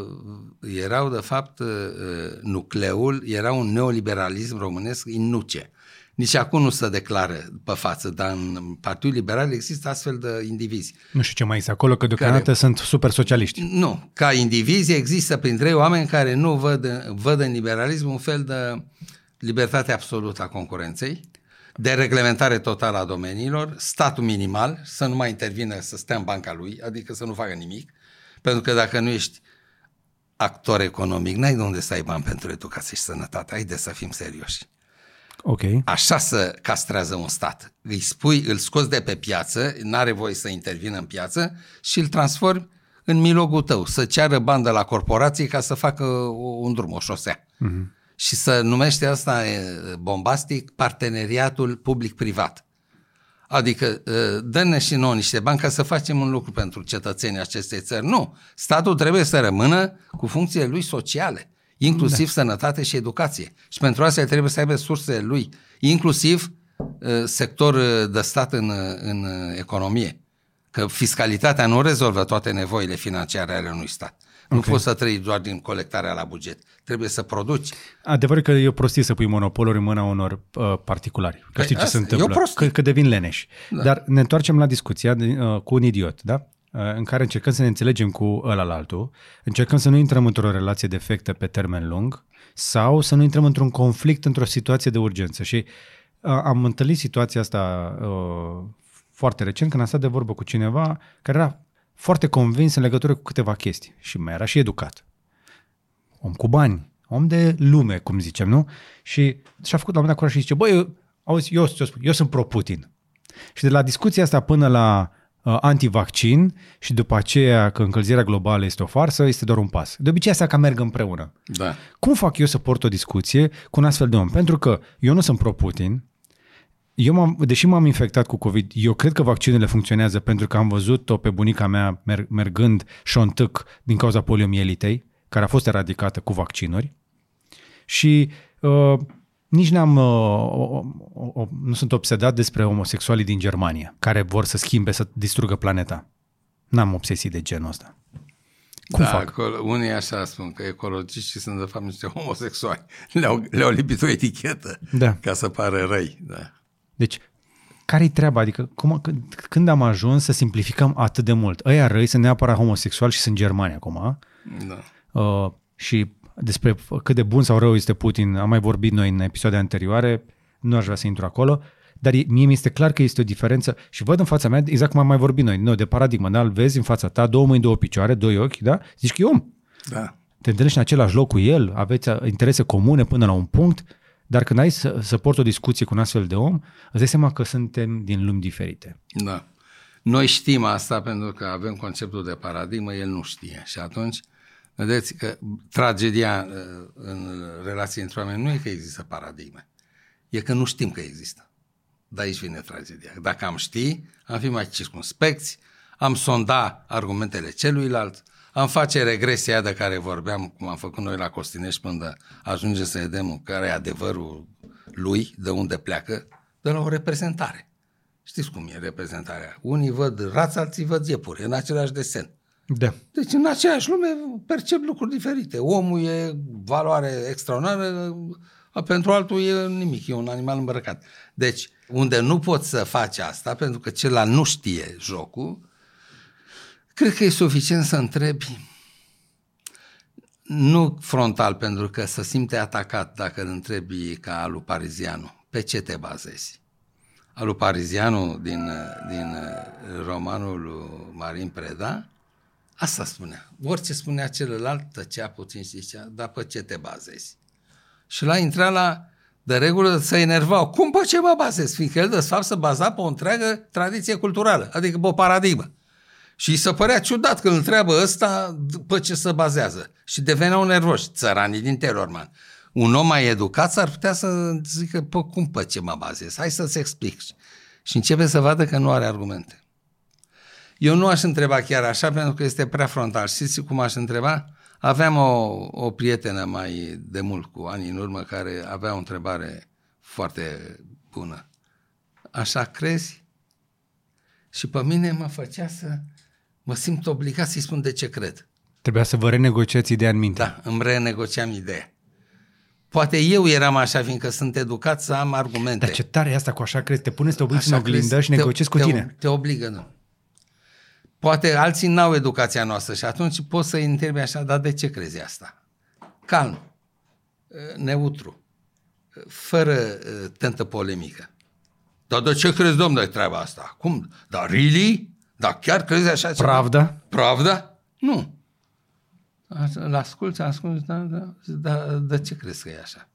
erau, de fapt, nucleul, era un neoliberalism românesc in nuce. Nici acum nu se declară pe față, dar în Partidul Liberal există astfel de indivizi. Nu știu ce mai este acolo, că deocamdată sunt super socialiști. Nu, ca indivizi există printre ei oameni care nu văd în liberalism un fel de libertate absolută a concurenței, de reglementare totală a domeniilor, statul minimal, să nu mai intervină, să stea în banca lui, adică să nu facă nimic. Pentru că dacă nu ești actor economic, n-ai de unde să ai bani pentru educație și sănătate. Haide să fim serioși. Okay. Așa se castrează un stat. Îl scoți de pe piață, n-are voie să intervină în piață și îl transformi în milogul tău, să ceară bani de la corporații ca să facă un drum, o șosea. Uh-huh. Și să numește asta bombastic parteneriatul public-privat. Adică dă-ne și nouă niște bani ca să facem un lucru pentru cetățenii acestei țări. Nu, statul trebuie să rămână cu funcțiile lui sociale, inclusiv sănătate și educație. Și pentru asta trebuie să aibă sursele lui, inclusiv sector de stat în economie. Că fiscalitatea nu rezolvă toate nevoile financiare ale unui stat. Nu poți să trăi doar din colectarea la buget. Trebuie să produci. Adevărul că e o prostie să pui monopoluri în mâna unor particulari. Că știi ce se întâmplă? Că devin leneși. Da. Dar ne întoarcem la discuția cu un idiot, da? în care încercăm să ne înțelegem cu ăla-altul, încercăm să nu intrăm într-o relație defectă pe termen lung sau să nu intrăm într-un conflict, într-o situație de urgență. Și am întâlnit situația asta foarte recent când am stat de vorbă cu cineva care era foarte convins în legătură cu câteva chestii și mai era și educat. Om cu bani, om de lume, cum zicem, nu? Și și-a făcut la un moment dat curaj și zice, băi, auzi, eu sunt pro-Putin. Și de la discuția asta până la antivaccin și după aceea că încălzirea globală este o farsă, este doar un pas. De obicei asta că merg împreună. Da. Cum fac eu să port o discuție cu un astfel de om? Pentru că eu nu sunt pro-Putin, deși m-am infectat cu COVID, eu cred că vaccinurile funcționează pentru că am văzut-o pe bunica mea mergând șontâc din cauza poliomielitei, care a fost eradicată cu vaccinuri și nici nu sunt obsedat despre homosexualii din Germania, care vor să schimbe, să distrugă planeta. N-am obsesii de genul ăsta. Cum fac? Unii așa spun că ecologiștii sunt de fapt niște homosexuali. Le-au lipit o etichetă ca să pară răi. Da. Deci, care-i treaba? Adică când am ajuns să simplificăm atât de mult? Ăia răi sunt neapărat homosexuali și sunt germani acum. Da. Și despre cât de bun sau rău este Putin am mai vorbit noi în episoade anterioare, nu aș vrea să intru acolo, dar mie mi este clar că este o diferență și văd în fața mea, exact cum am mai vorbit noi, de paradigmă, da? Îl vezi în fața ta, 2 mâini, 2 picioare, 2 ochi, da? Zici că e om. Da. Te întâlnești în același loc cu el, aveți interese comune până la un punct, dar când ai să porți o discuție cu un astfel de om, îți dai seama că suntem din lumi diferite. Da. Noi știm asta pentru că avem conceptul de paradigmă, el nu știe și atunci vedeți că tragedia în relații între oameni nu e că există paradigme, e că nu știm că există. De aici vine tragedia. Dacă am ști, am fi mai circumspecți, am sonda argumentele celuilalt, am face regresia de care vorbeam, cum am făcut noi la Costinești, până ajunge să vedem care e adevărul lui, de unde pleacă, de la o reprezentare. Știți cum e reprezentarea? Unii văd rață, alții văd iepuri, în același desen. Da. Deci în aceeași lume percep lucruri diferite. Omul e valoare extraordinară, pentru altul e nimic, e un animal îmbrăcat. Deci, unde nu poți să faci asta, pentru că celălalt nu știe jocul, cred că e suficient să întrebi, nu frontal, pentru că se simte atacat dacă îl întrebi ca alu Parizianu. Pe ce te bazezi? Alu Parizianu din romanul lui Marin Preda, asta spunea. Orice spunea celălalt, tăcea puțin și zicea, dar pe ce te bazezi? Și l-a intrat de regulă să enervau. Cum pe ce mă bazez? Fiindcă el de fapt se baza pe o întreagă tradiție culturală, adică pe o paradigmă. Și îi se părea ciudat că îl întreabă ăsta pe ce se bazează. Și deveneau nervoși, țăranii din Telorman. Un om mai educat ar putea să zică, pe ce mă bazez? Hai să-ți explic. Și începe să vadă că nu are argumente. Eu nu aș întreba chiar așa, pentru că este prea frontal. Știți cum aș întreba? Aveam o prietenă mai de mult, cu ani în urmă, care avea o întrebare foarte bună. Așa crezi? Și pe mine mă făcea să mă simt obligat să-i spun de ce cred. Trebuia să vă renegociați ideea în minte. Da, îmi renegociam ideea. Poate eu eram așa, fiindcă sunt educat să am argumente. Dar ce tare e asta cu așa crezi? Te pune să te obligi în oglindă și negociezi cu tine. Te obligă, nu. Poate alții n-au educația noastră și atunci poți să-i întrebi așa, dar de ce crezi asta? Calm, neutru, fără tentă polemică. Dar de ce crezi, domnule, treaba asta? Cum? Dar really? Dar chiar crezi așa ceva? Pravda? Pravda? Nu. L-asculți, dar de ce crezi că e așa?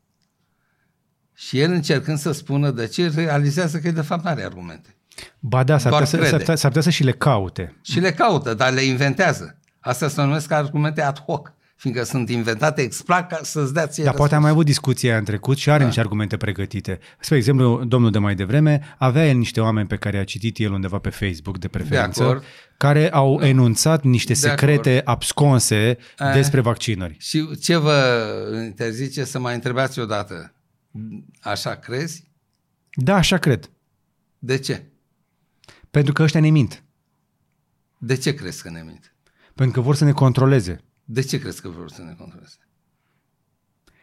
Și el, încercând să spună de ce, realizează că de fapt nu are argumente. Ba da, s-ar putea să și le caute. Și le caută, dar le inventează. Asta se numesc argumente ad hoc, fiindcă sunt inventate exact ca să-ți dea ție. Dar poate am mai avut discuția în trecut și are niște argumente pregătite. Spre exemplu, domnul de mai devreme avea el niște oameni pe care a citit el undeva pe Facebook de preferință, care au enunțat niște secrete absconse despre vaccinuri. Și ce vă interzice să mai întrebați odată? Așa crezi? Da, așa cred. De ce? Pentru că ăștia ne mint. De ce crezi că ne mint? Pentru că vor să ne controleze. De ce crezi că vor să ne controleze?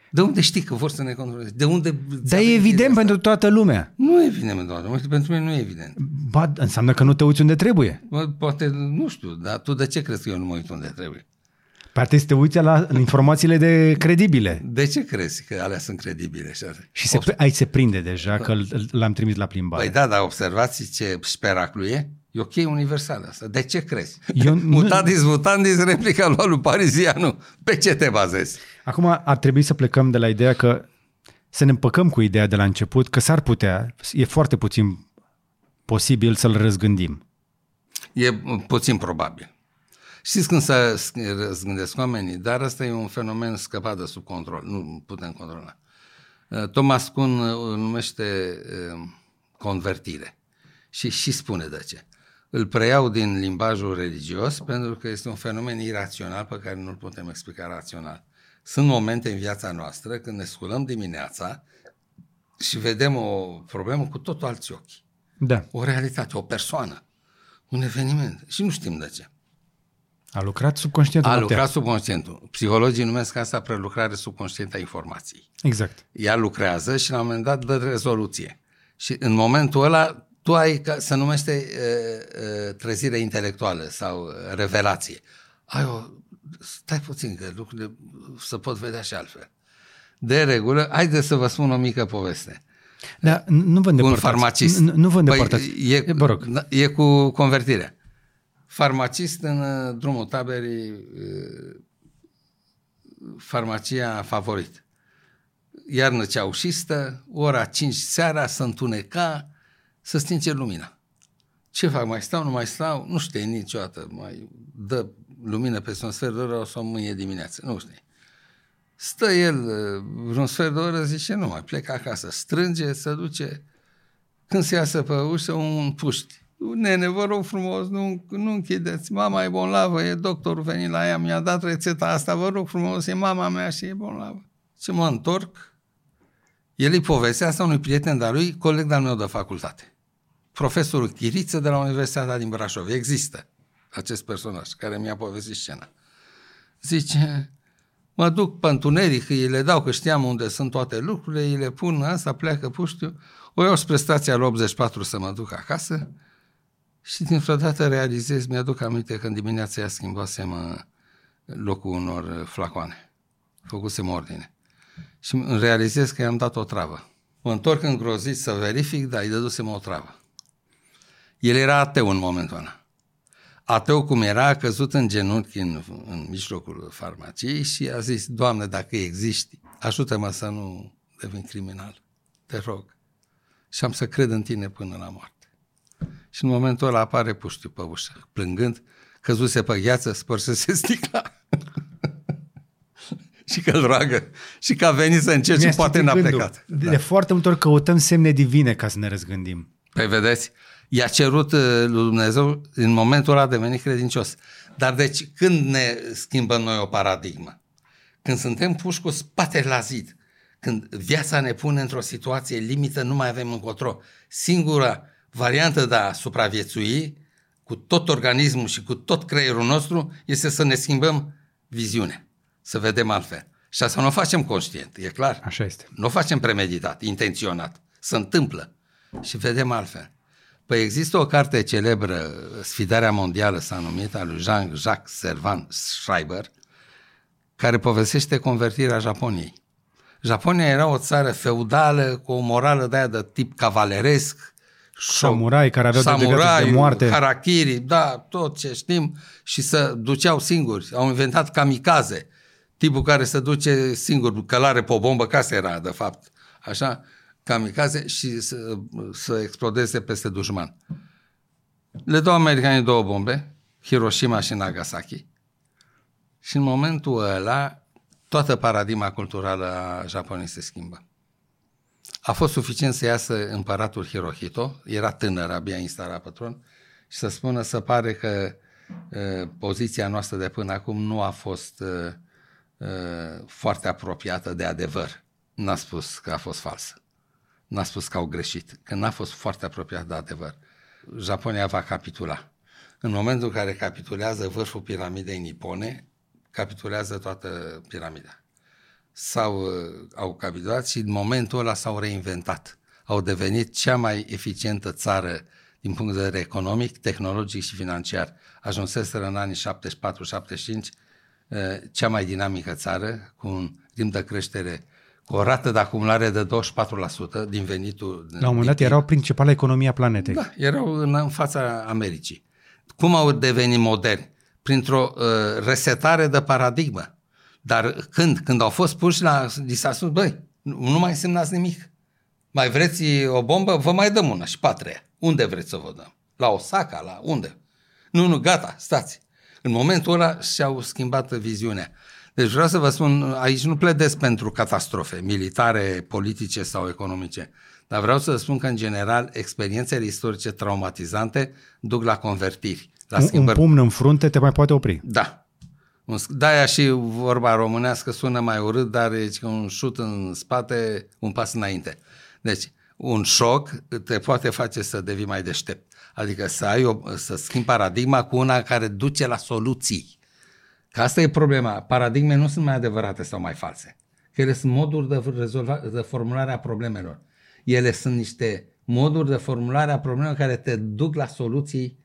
De unde știi că vor să ne controleze? De unde? Dar e evident pentru toată lumea. Nu e evident pentru toată lumea, pentru mine nu e evident. Ba, înseamnă că nu te uiți unde trebuie. Poate, nu știu, dar tu de ce crezi că eu nu mă uit unde trebuie? Poate să te uiți la informațiile de credibile. De ce crezi că alea sunt credibile? Și aici se prinde deja că l-am trimis la plimbare. Păi da, dar observați ce speraclu e? E o cheie universală asta. De ce crezi? Eu Mutandis mutandis, replica lui Parizianu. Pe ce te bazezi? Acum ar trebui să plecăm de la ideea că să ne împăcăm cu ideea de la început că s-ar putea, e foarte puțin posibil să-l răzgândim. E puțin probabil. Știți când se răzgândesc oamenii, dar ăsta e un fenomen scăpat de sub control, nu putem controla. Thomas Kuhn îl numește convertire și spune de ce. Îl preiau din limbajul religios pentru că este un fenomen irațional pe care nu-l putem explica rațional. Sunt momente în viața noastră când ne sculăm dimineața și vedem o problemă cu totul alți ochi. Da. O realitate, o persoană, un eveniment și nu știm de ce. A lucrat subconștientul. A lucrat subconștientul. Psihologii numesc asta prelucrare subconștientă a informației. Exact. Ea lucrează și la un moment dat dă rezoluție. Și în momentul ăla tu ai, se numește trezire intelectuală sau revelație. Stai puțin că lucrurile se pot vedea și altfel. De regulă, haideți să vă spun o mică poveste. Da, nu vă îndepărtați. Un farmacist. Nu vă îndepărtați. E cu convertirea. Farmacist în drumul taberii, farmacia favorit. Iarnă ceaușistă, ora 5 seara, să întuneca, să stinge lumina. Ce fac? Mai stau, nu mai stau? Nu știe niciodată. Mai dă lumină peste un sfert de oră sau mâine dimineață. Nu știe. Stă el vreun sfert de oră, zice, nu mai plec acasă. Strânge, se duce. Când se iasă pe ușă, un puști. Nene, vă rog frumos, nu închideți. Mama e bolnavă, e doctorul venit la ea, mi-a dat rețeta asta, vă rog frumos, e mama mea și e bolnavă. Și mă întorc. El îi povestea asta unui prieten de-a lui, coleg de-al meu de facultate. Profesorul Chiriță de la Universitatea din Brașov. Există acest personaj care mi-a povestit scena. Zice, mă duc pe întuneric, îi le dau că știam unde sunt toate lucrurile, îi le pun asta, pleacă puștiu, o iau spre stația la 84 să mă duc acasă și dintr-o dată realizez, mi-aduc aminte că în dimineața aia schimbasem locul unor flacoane. Făcusem ordine. Și îmi realizez că i-am dat o travă. Mă întorc îngrozit să verific, dar îi dădusem o travă. El era ateu în momentul ăla. Ateu cum era, a căzut în genunchi în mijlocul farmaciei și a zis, Doamne, dacă existi, ajută-mă să nu devin criminal. Te rog. Și am să cred în tine până la moarte. Și în momentul ăla apare puștiu pe ușă, plângând, căzuse pe gheață, spărsese sticla. Și că îl roagă. Și că a venit să încerce, poate n-a plecat. De foarte multe ori căutăm semne divine ca să ne răzgândim. Păi vedeți, i-a cerut lui Dumnezeu, în momentul ăla a devenit credincios. Dar deci când ne schimbăm noi o paradigmă? Când suntem puși cu spatele la zid, când viața ne pune într-o situație limită, nu mai avem încotro. Singura variantă de a supraviețui cu tot organismul și cu tot creierul nostru este să ne schimbăm viziunea, să vedem altfel. Și asta nu o facem conștient, e clar. Așa este. Nu o facem premeditat, intenționat. Se întâmplă și vedem altfel. Păi există o carte celebră, Sfidarea mondială s-a numit, a lui Jean-Jacques Servan Schreiber, care povestește convertirea Japoniei. Japonia era o țară feudală cu o morală de aia de tip cavaleresc, samurai care aveau de de moarte, harakiri, da, tot ce știm, și se duceau singuri. Au inventat kamikaze, tipul care se duce singur, călare pe o bombă, ca era de fapt, așa, kamikaze, și să explodeze peste dușman. Le dau americanii 2 bombe, Hiroshima și Nagasaki, și în momentul ăla toată paradigma culturală a Japoniei se schimbă. A fost suficient să iasă împăratul Hirohito, era tânăr, abia instalat pe tron, și să spună, se pare că poziția noastră de până acum nu a fost foarte apropiată de adevăr. N-a spus că a fost falsă. N-a spus că au greșit, că n-a fost foarte apropiat de adevăr. Japonia va capitula. În momentul în care capitulează vârful piramidei nipone, capitulează toată piramida. au capitulat și în momentul ăla s-au reinventat. Au devenit cea mai eficientă țară din punct de vedere economic, tehnologic și financiar. Ajunseseră în anii 74-75 cea mai dinamică țară, cu un ritm de creștere, cu o rată de acumulare de 24% din venitul. La un moment dat erau principala economie a planetei. Da, erau în fața Americii. Cum au devenit moderni? Printr-o resetare de paradigmă. Dar când au fost puși li s-a spus, băi, nu mai însemnați nimic. Mai vreți o bombă? Vă mai dăm una și patreia. Unde vreți să vă dăm? La Osaka? La unde? Nu, gata, stați. În momentul ăla și-au schimbat viziunea. Deci vreau să vă spun, aici nu pledez pentru catastrofe militare, politice sau economice, dar vreau să vă spun că, în general, experiențele istorice traumatizante duc la convertiri. La schimbări. Un pumn în frunte te mai poate opri. Da. De-aia și vorba românească sună mai urât, dar e un șut în spate, un pas înainte. Deci, un șoc te poate face să devii mai deștept. Adică să schimbi paradigma cu una care duce la soluții. Că asta e problema. Paradigme nu sunt mai adevărate sau mai false. Că ele sunt moduri de formulare a problemelor. Ele sunt niște moduri de formulare a problemelor care te duc la soluții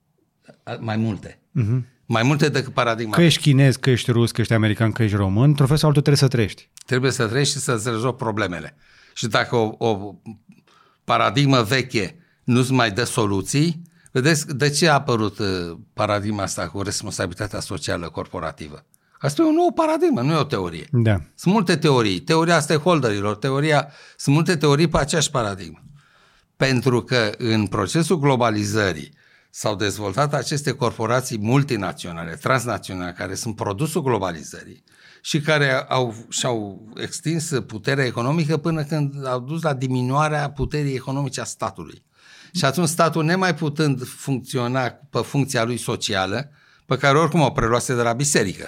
mai multe. Mai multe decât paradigma. Că ești chinez, că ești rus, că ești american, că ești român, într-un fel sau altul trebuie să trăiești. Trebuie să trăiești și să-ți rezolvi problemele. Și dacă o paradigmă veche nu-ți mai dă soluții, vedeți de ce a apărut paradigma asta cu responsabilitatea socială corporativă? Asta e o nouă paradigmă, nu e o teorie. Da. Sunt multe teorii. Teoria stakeholderilor, sunt multe teorii pe aceeași paradigmă. Pentru că în procesul globalizării s-au dezvoltat aceste corporații multinaționale, transnaționale, care sunt produsul globalizării și care și-au extins puterea economică până când au dus la diminuarea puterii economice a statului. Și atunci statul, nemai putând funcționa pe funcția lui socială, pe care oricum o preluase de la biserică,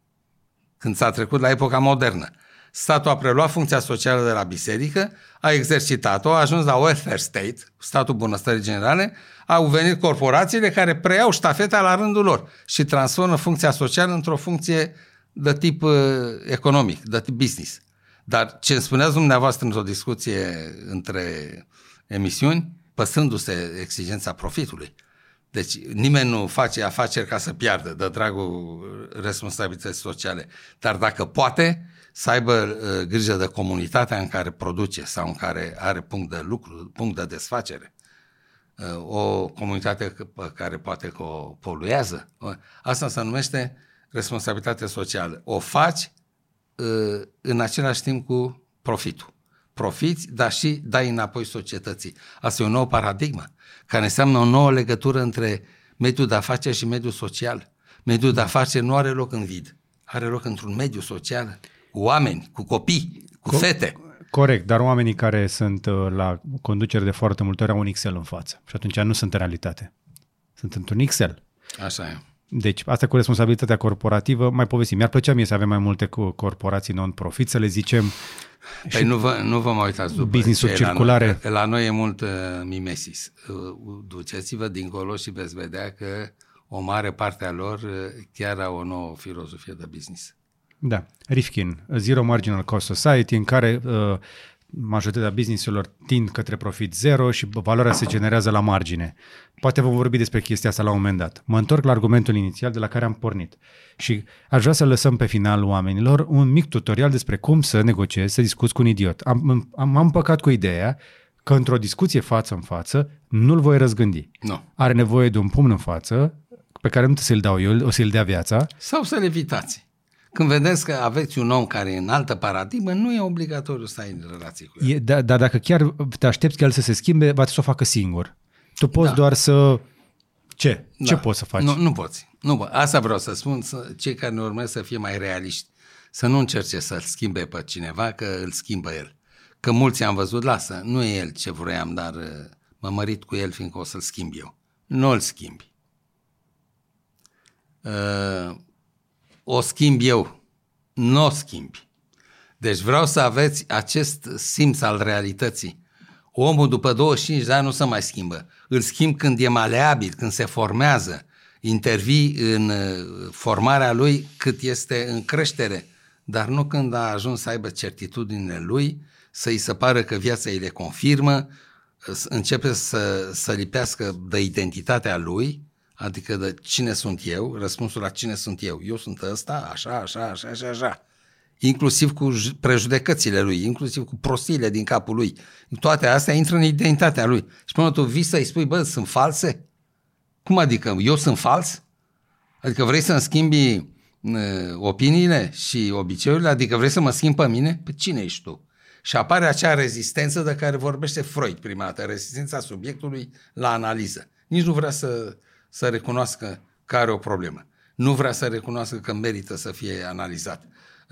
când s-a trecut la epoca modernă. Statul a preluat funcția socială de la biserică, a exercitat-o, a ajuns la welfare state, statul bunăstării generale, au venit corporațiile care preiau ștafeta la rândul lor și transformă funcția socială într-o funcție de tip economic, de tip business. Dar ce îmi spuneați dumneavoastră într-o discuție între emisiuni, păstrându-se exigența profitului. Deci nimeni nu face afaceri ca să piardă, de dragul responsabilității sociale. Dar dacă poate, să aibă grijă de comunitatea în care produce sau în care are punct de lucru, punct de desfacere. O comunitate care poate că o poluează. Asta se numește responsabilitate socială. O faci în același timp cu profitul. Profiți, dar și dai înapoi societății. Asta e o nouă paradigmă, care înseamnă o nouă legătură între mediul de afaceri și mediul social. Mediul de afaceri nu are loc în vid, are loc într-un mediu social, cu oameni, cu copii, cu fete. Corect, dar oamenii care sunt la conducere de foarte multe ori au un Excel în față și atunci nu sunt în realitate. Sunt într-un Excel. Așa e. Deci, asta cu responsabilitatea corporativă, mai povestim. Mi-ar plăcea mie să avem mai multe corporații non-profit, să le zicem... Păi nu vă mai uitați după business-uri circulare. La noi e mult mimesis. Duceți-vă dincolo și veți vedea că o mare parte a lor chiar au o nouă filozofie de business. Da. Rifkin, Zero Marginal Cost Society, în care majoritatea business-urilor tind către profit zero și valoarea se generează la margine. Poate vom vorbi despre chestia asta la un moment dat. Mă întorc la argumentul inițial de la care am pornit și aș vrea să lăsăm pe final oamenilor un mic tutorial despre cum să negociezi, să discuți cu un idiot. Am păcat cu ideea că într-o discuție față în față nu-l voi răzgândi. Nu. Are nevoie de un pumn în față pe care nu să-l dau eu, o să-l dea viața. Sau să-l evitați. Când vedeți că aveți un om care e în altă paradigmă, nu e obligatoriu să ai în relație cu el. Dar dacă chiar te aștepți că el să se schimbe, va trebui să o facă singur. Tu poți doar să... Ce? Da. Ce poți să faci? Nu poți. Asta vreau să spun, cei care ne urmăresc să fie mai realiști. Să nu încerce să-l schimbe pe cineva, că îl schimbă el. Că mulți am văzut, lasă, nu e el ce vroiam, dar mă mărit cu el fiindcă o să-l schimb eu. Nu îl schimbi. O schimb eu, nu o schimbi. Deci vreau să aveți acest simț al realității. Omul după 25 de ani nu se mai schimbă. Îl schimb când e maleabil, când se formează. Intervii în formarea lui cât este în creștere dar nu când a ajuns să aibă certitudinile lui, să-i se pară că viața îi le confirmă, începe să lipească de identitatea lui, adică de cine sunt eu, răspunsul la cine sunt eu. Eu sunt ăsta, așa. Inclusiv cu prejudecățile lui, inclusiv cu prostiile din capul lui. Toate astea intră în identitatea lui. Și până tu vii să-i spui, bă, sunt false? Cum adică? Eu sunt fals? Adică vrei să-mi schimbi opiniile și obiceiurile? Adică vrei să mă schimbi pe mine? Pe cine ești tu? Și apare acea rezistență de care vorbește Freud prima dată, rezistența subiectului la analiză. Nici nu vrea să recunoască că are o problemă. Nu vrea să recunoască că merită să fie analizat.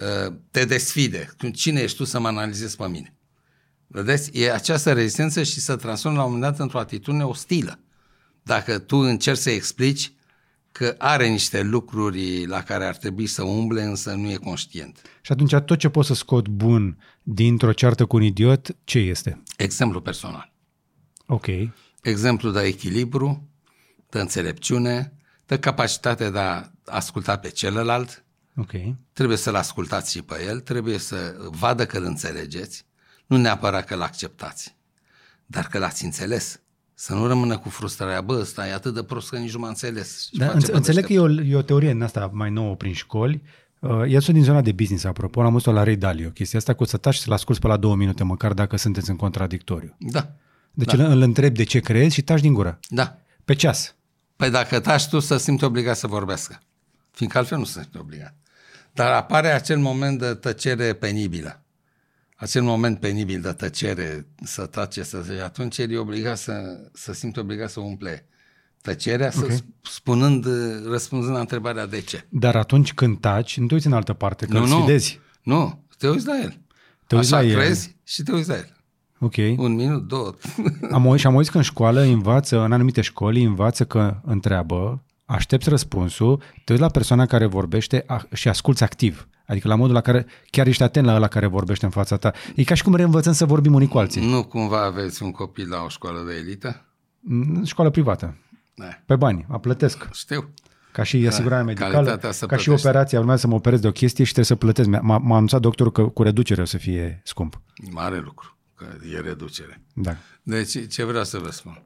Te desfide. Cine ești tu să mă analizezi pe mine? Vedeți? E această rezistență și se transformă la un moment dat într-o atitudine ostilă. Dacă tu încerci să explici că are niște lucruri la care ar trebui să umble, însă nu e conștient. Și atunci tot ce pot să scot bun dintr-o ceartă cu un idiot, ce este? Exemplu personal. Ok. Exemplu de echilibru, de înțelepciune, de capacitate de a asculta pe celălalt. Ok. Trebuie să-l ascultați și pe el, trebuie să vadă că îl înțelegeți, nu neapărat că îl acceptați, dar că l-ați înțeles. Să nu rămână cu frustrarea, bă, ăsta e atât de prost că nici nu m-a înțeles. Da, înțeleg că e o teorie în asta mai nouă prin școli. E din zona de business, apropo. Am văzut-o la Ray Dalio. Chestia asta cu să taci și să-l asculți pe la 2 minute, măcar dacă sunteți în contradictoriu. Da. Deci îl întrebi de ce crezi și taci din gură. Da. Pe ceas. Păi dacă taci tu, să simți obligat să vorbească. Fiindcă altfel nu se simte obligat. Dar apare acel moment de tăcere penibilă. Acel moment penibil de tăcere, să tace, atunci el e obligat să simte obligat să umple tăcerea, okay. Răspunzând la întrebarea de ce. Dar atunci când taci, nu te uiți în altă parte, că îl sfidezi. Nu, te uiți la el. Așa crezi și te uiți la el. Ok. 1 minut, 2. Am auzit că în școală în anumite școli învață că întreabă, aștepți răspunsul, te uiți la persoana care vorbește și asculți activ. Adică la modul la care chiar ești atent la ăla care vorbește în fața ta. E ca și cum reînvățăm să vorbim unii cu alții. Nu cumva aveți un copil la o școală de elită? Școală privată. Da. Pe bani, plătesc. Știu. Ca și asigurarea medicală, ca și operația, urmează să mă operez de o chestie și trebuie să plătesc. M-a anunțat doctorul că cu reducere o să fie scump. Mare lucru, că e reducere. Da. Deci, ce vreau să vă spun?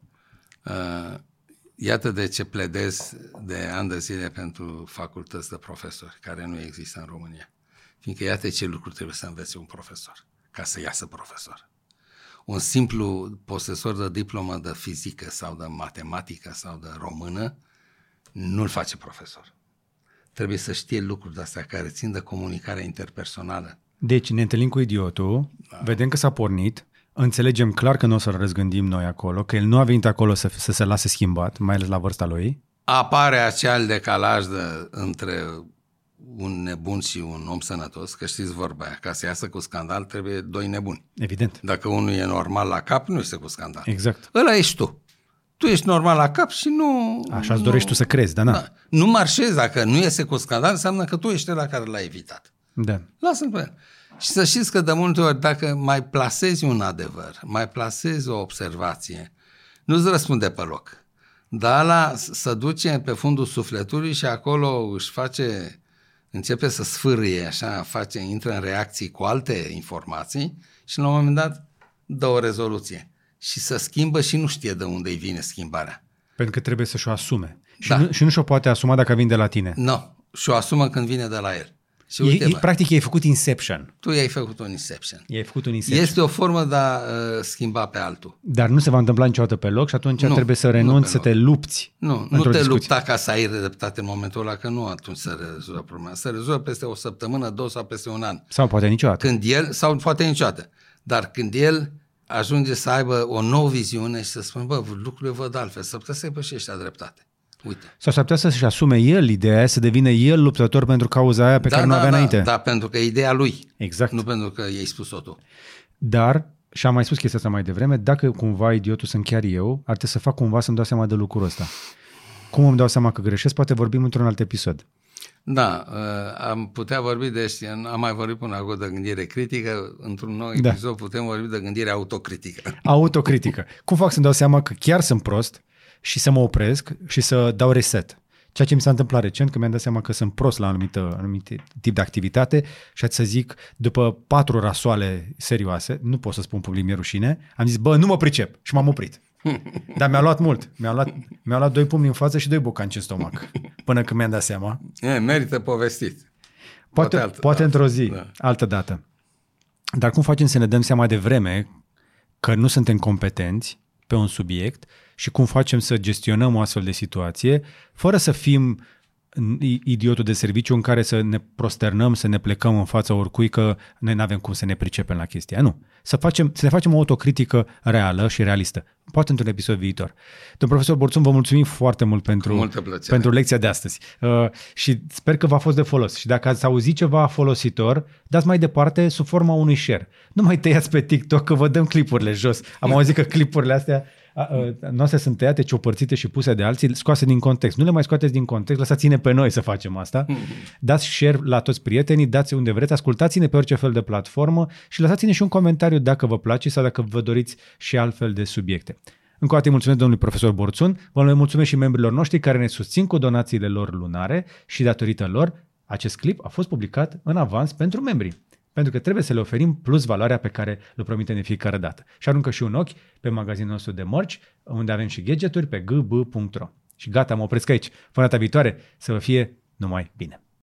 Iată de ce pledez de ani de zile pentru facultăți de profesori, care nu există în România. Fiindcă iată ce lucruri trebuie să învețe un profesor, ca să iasă profesor. Un simplu posesor de diplomă de fizică sau de matematică sau de română nu-l face profesor. Trebuie să știe lucruri de-astea care țin de comunicarea interpersonală. Deci ne întâlnim cu idiotul, vedem că s-a pornit, înțelegem clar că nu o să-l răzgândim noi acolo, că el nu a venit acolo să se lase schimbat, mai ales la vârsta lui. Apare acel decalaj între un nebun și un om sănătos, că știți vorba aia, ca să iasă cu scandal trebuie 2 nebuni. Evident. Dacă unul e normal la cap, nu iese cu scandal. Exact. Ăla ești tu. Tu ești normal la cap și nu... Așa îți dorești tu să crezi, dar da. Nu marșezi, dacă nu iese cu scandal, înseamnă că tu ești ăla care l-a evitat. Da. Lasă-l pe el. Și să știți că de multe ori, dacă mai plasezi un adevăr, mai plasezi o observație, nu-ți răspunde pe loc. Dar ăla se duce pe fundul sufletului și acolo începe să sfârâie, așa, intră în reacții cu alte informații și la un moment dat dă o rezoluție. Și se schimbă și nu știe de unde îi vine schimbarea. Pentru că trebuie să-și o asume. Da. Și nu și-o poate asuma dacă vine de la tine. Nu, și-o asumă când vine de la el. Și uite, practic i-ai făcut inception. Tu i-ai făcut un inception. I-ai făcut un inception. Este o formă de a schimba pe altul. Dar nu se va întâmpla niciodată pe loc și atunci trebuie să renunți, să te lupți. Nu te lupta ca să ai dreptate în momentul ăla, că nu atunci se rezolvă problema. Se rezolvă peste o săptămână, 2 sau peste un an. Sau poate niciodată. Sau poate niciodată. Dar când el ajunge să aibă o nouă viziune și să spună, bă, lucrurile văd altfel, s-ar putea să aibă și ăștia dreptate. Uite. Sau s-ar putea să-și asume el ideea aia, să devină el luptător pentru cauza aia pe care nu avea înainte. Da, pentru că e ideea lui. Exact. Nu pentru că i-ai spus-o tu. Dar, și am mai spus chestia asta mai devreme, dacă cumva idiotul sunt chiar eu, ar trebui să fac cumva să-mi dau seama de lucrul ăsta. Cum îmi dau seama că greșesc, poate vorbim într-un alt episod. Da, am putea vorbi am mai vorbit până acum de gândire critică, într-un nou episod putem vorbi de gândire autocritică. Autocritică. Cum fac să-mi dau seama că chiar sunt prost și să mă opresc și să dau reset? Ceea ce mi s-a întâmplat recent, că mi-am dat seama că sunt prost la anumit tip de activitate și să zic, după 4 rasoale serioase, nu pot să spun public, mi-e rușine, am zis, nu mă pricep și m-am oprit. Dar mi-a luat mult. Mi-a luat 2 pumni în față și 2 bocanci în stomac. Până când mi-am dat seama. Merită povestit. Poate într-o zi, altă dată. Dar cum facem să ne dăm seama de vreme că nu suntem competenți pe un subiect și cum facem să gestionăm o astfel de situație fără să fim idiotul de serviciu în care să ne prosternăm, să ne plecăm în fața oricui că noi n-avem cum să ne pricepem la chestia. Nu. Să ne facem o autocritică reală și realistă. Poate într-un episod viitor. Domnul profesor Borțun, vă mulțumim foarte mult pentru lecția de astăzi. Și sper că v-a fost de folos. Și dacă ați auzit ceva folositor, dați mai departe sub forma unui share. Nu mai tăiați pe TikTok că vă dăm clipurile jos. Am auzit că clipurile astea noastre sunt tăiate, ciopărțite și puse de alții, scoase din context. Nu le mai scoateți din context, lăsați-ne pe noi să facem asta. Dați share la toți prietenii, dați unde vreți, ascultați-ne pe orice fel de platformă și lăsați-ne și un comentariu dacă vă place sau dacă vă doriți și altfel de subiecte. Încă o dată mulțumesc domnului profesor Borțun, vă mulțumesc și membrilor noștri care ne susțin cu donațiile lor lunare și datorită lor acest clip a fost publicat în avans pentru membrii. Pentru că trebuie să le oferim plus valoarea pe care le promitem de fiecare dată. Și aruncă și un ochi pe magazinul nostru de mărci, unde avem și gadgeturi pe gb.ro. Și gata, mă opresc aici. Până data viitoare, să vă fie numai bine.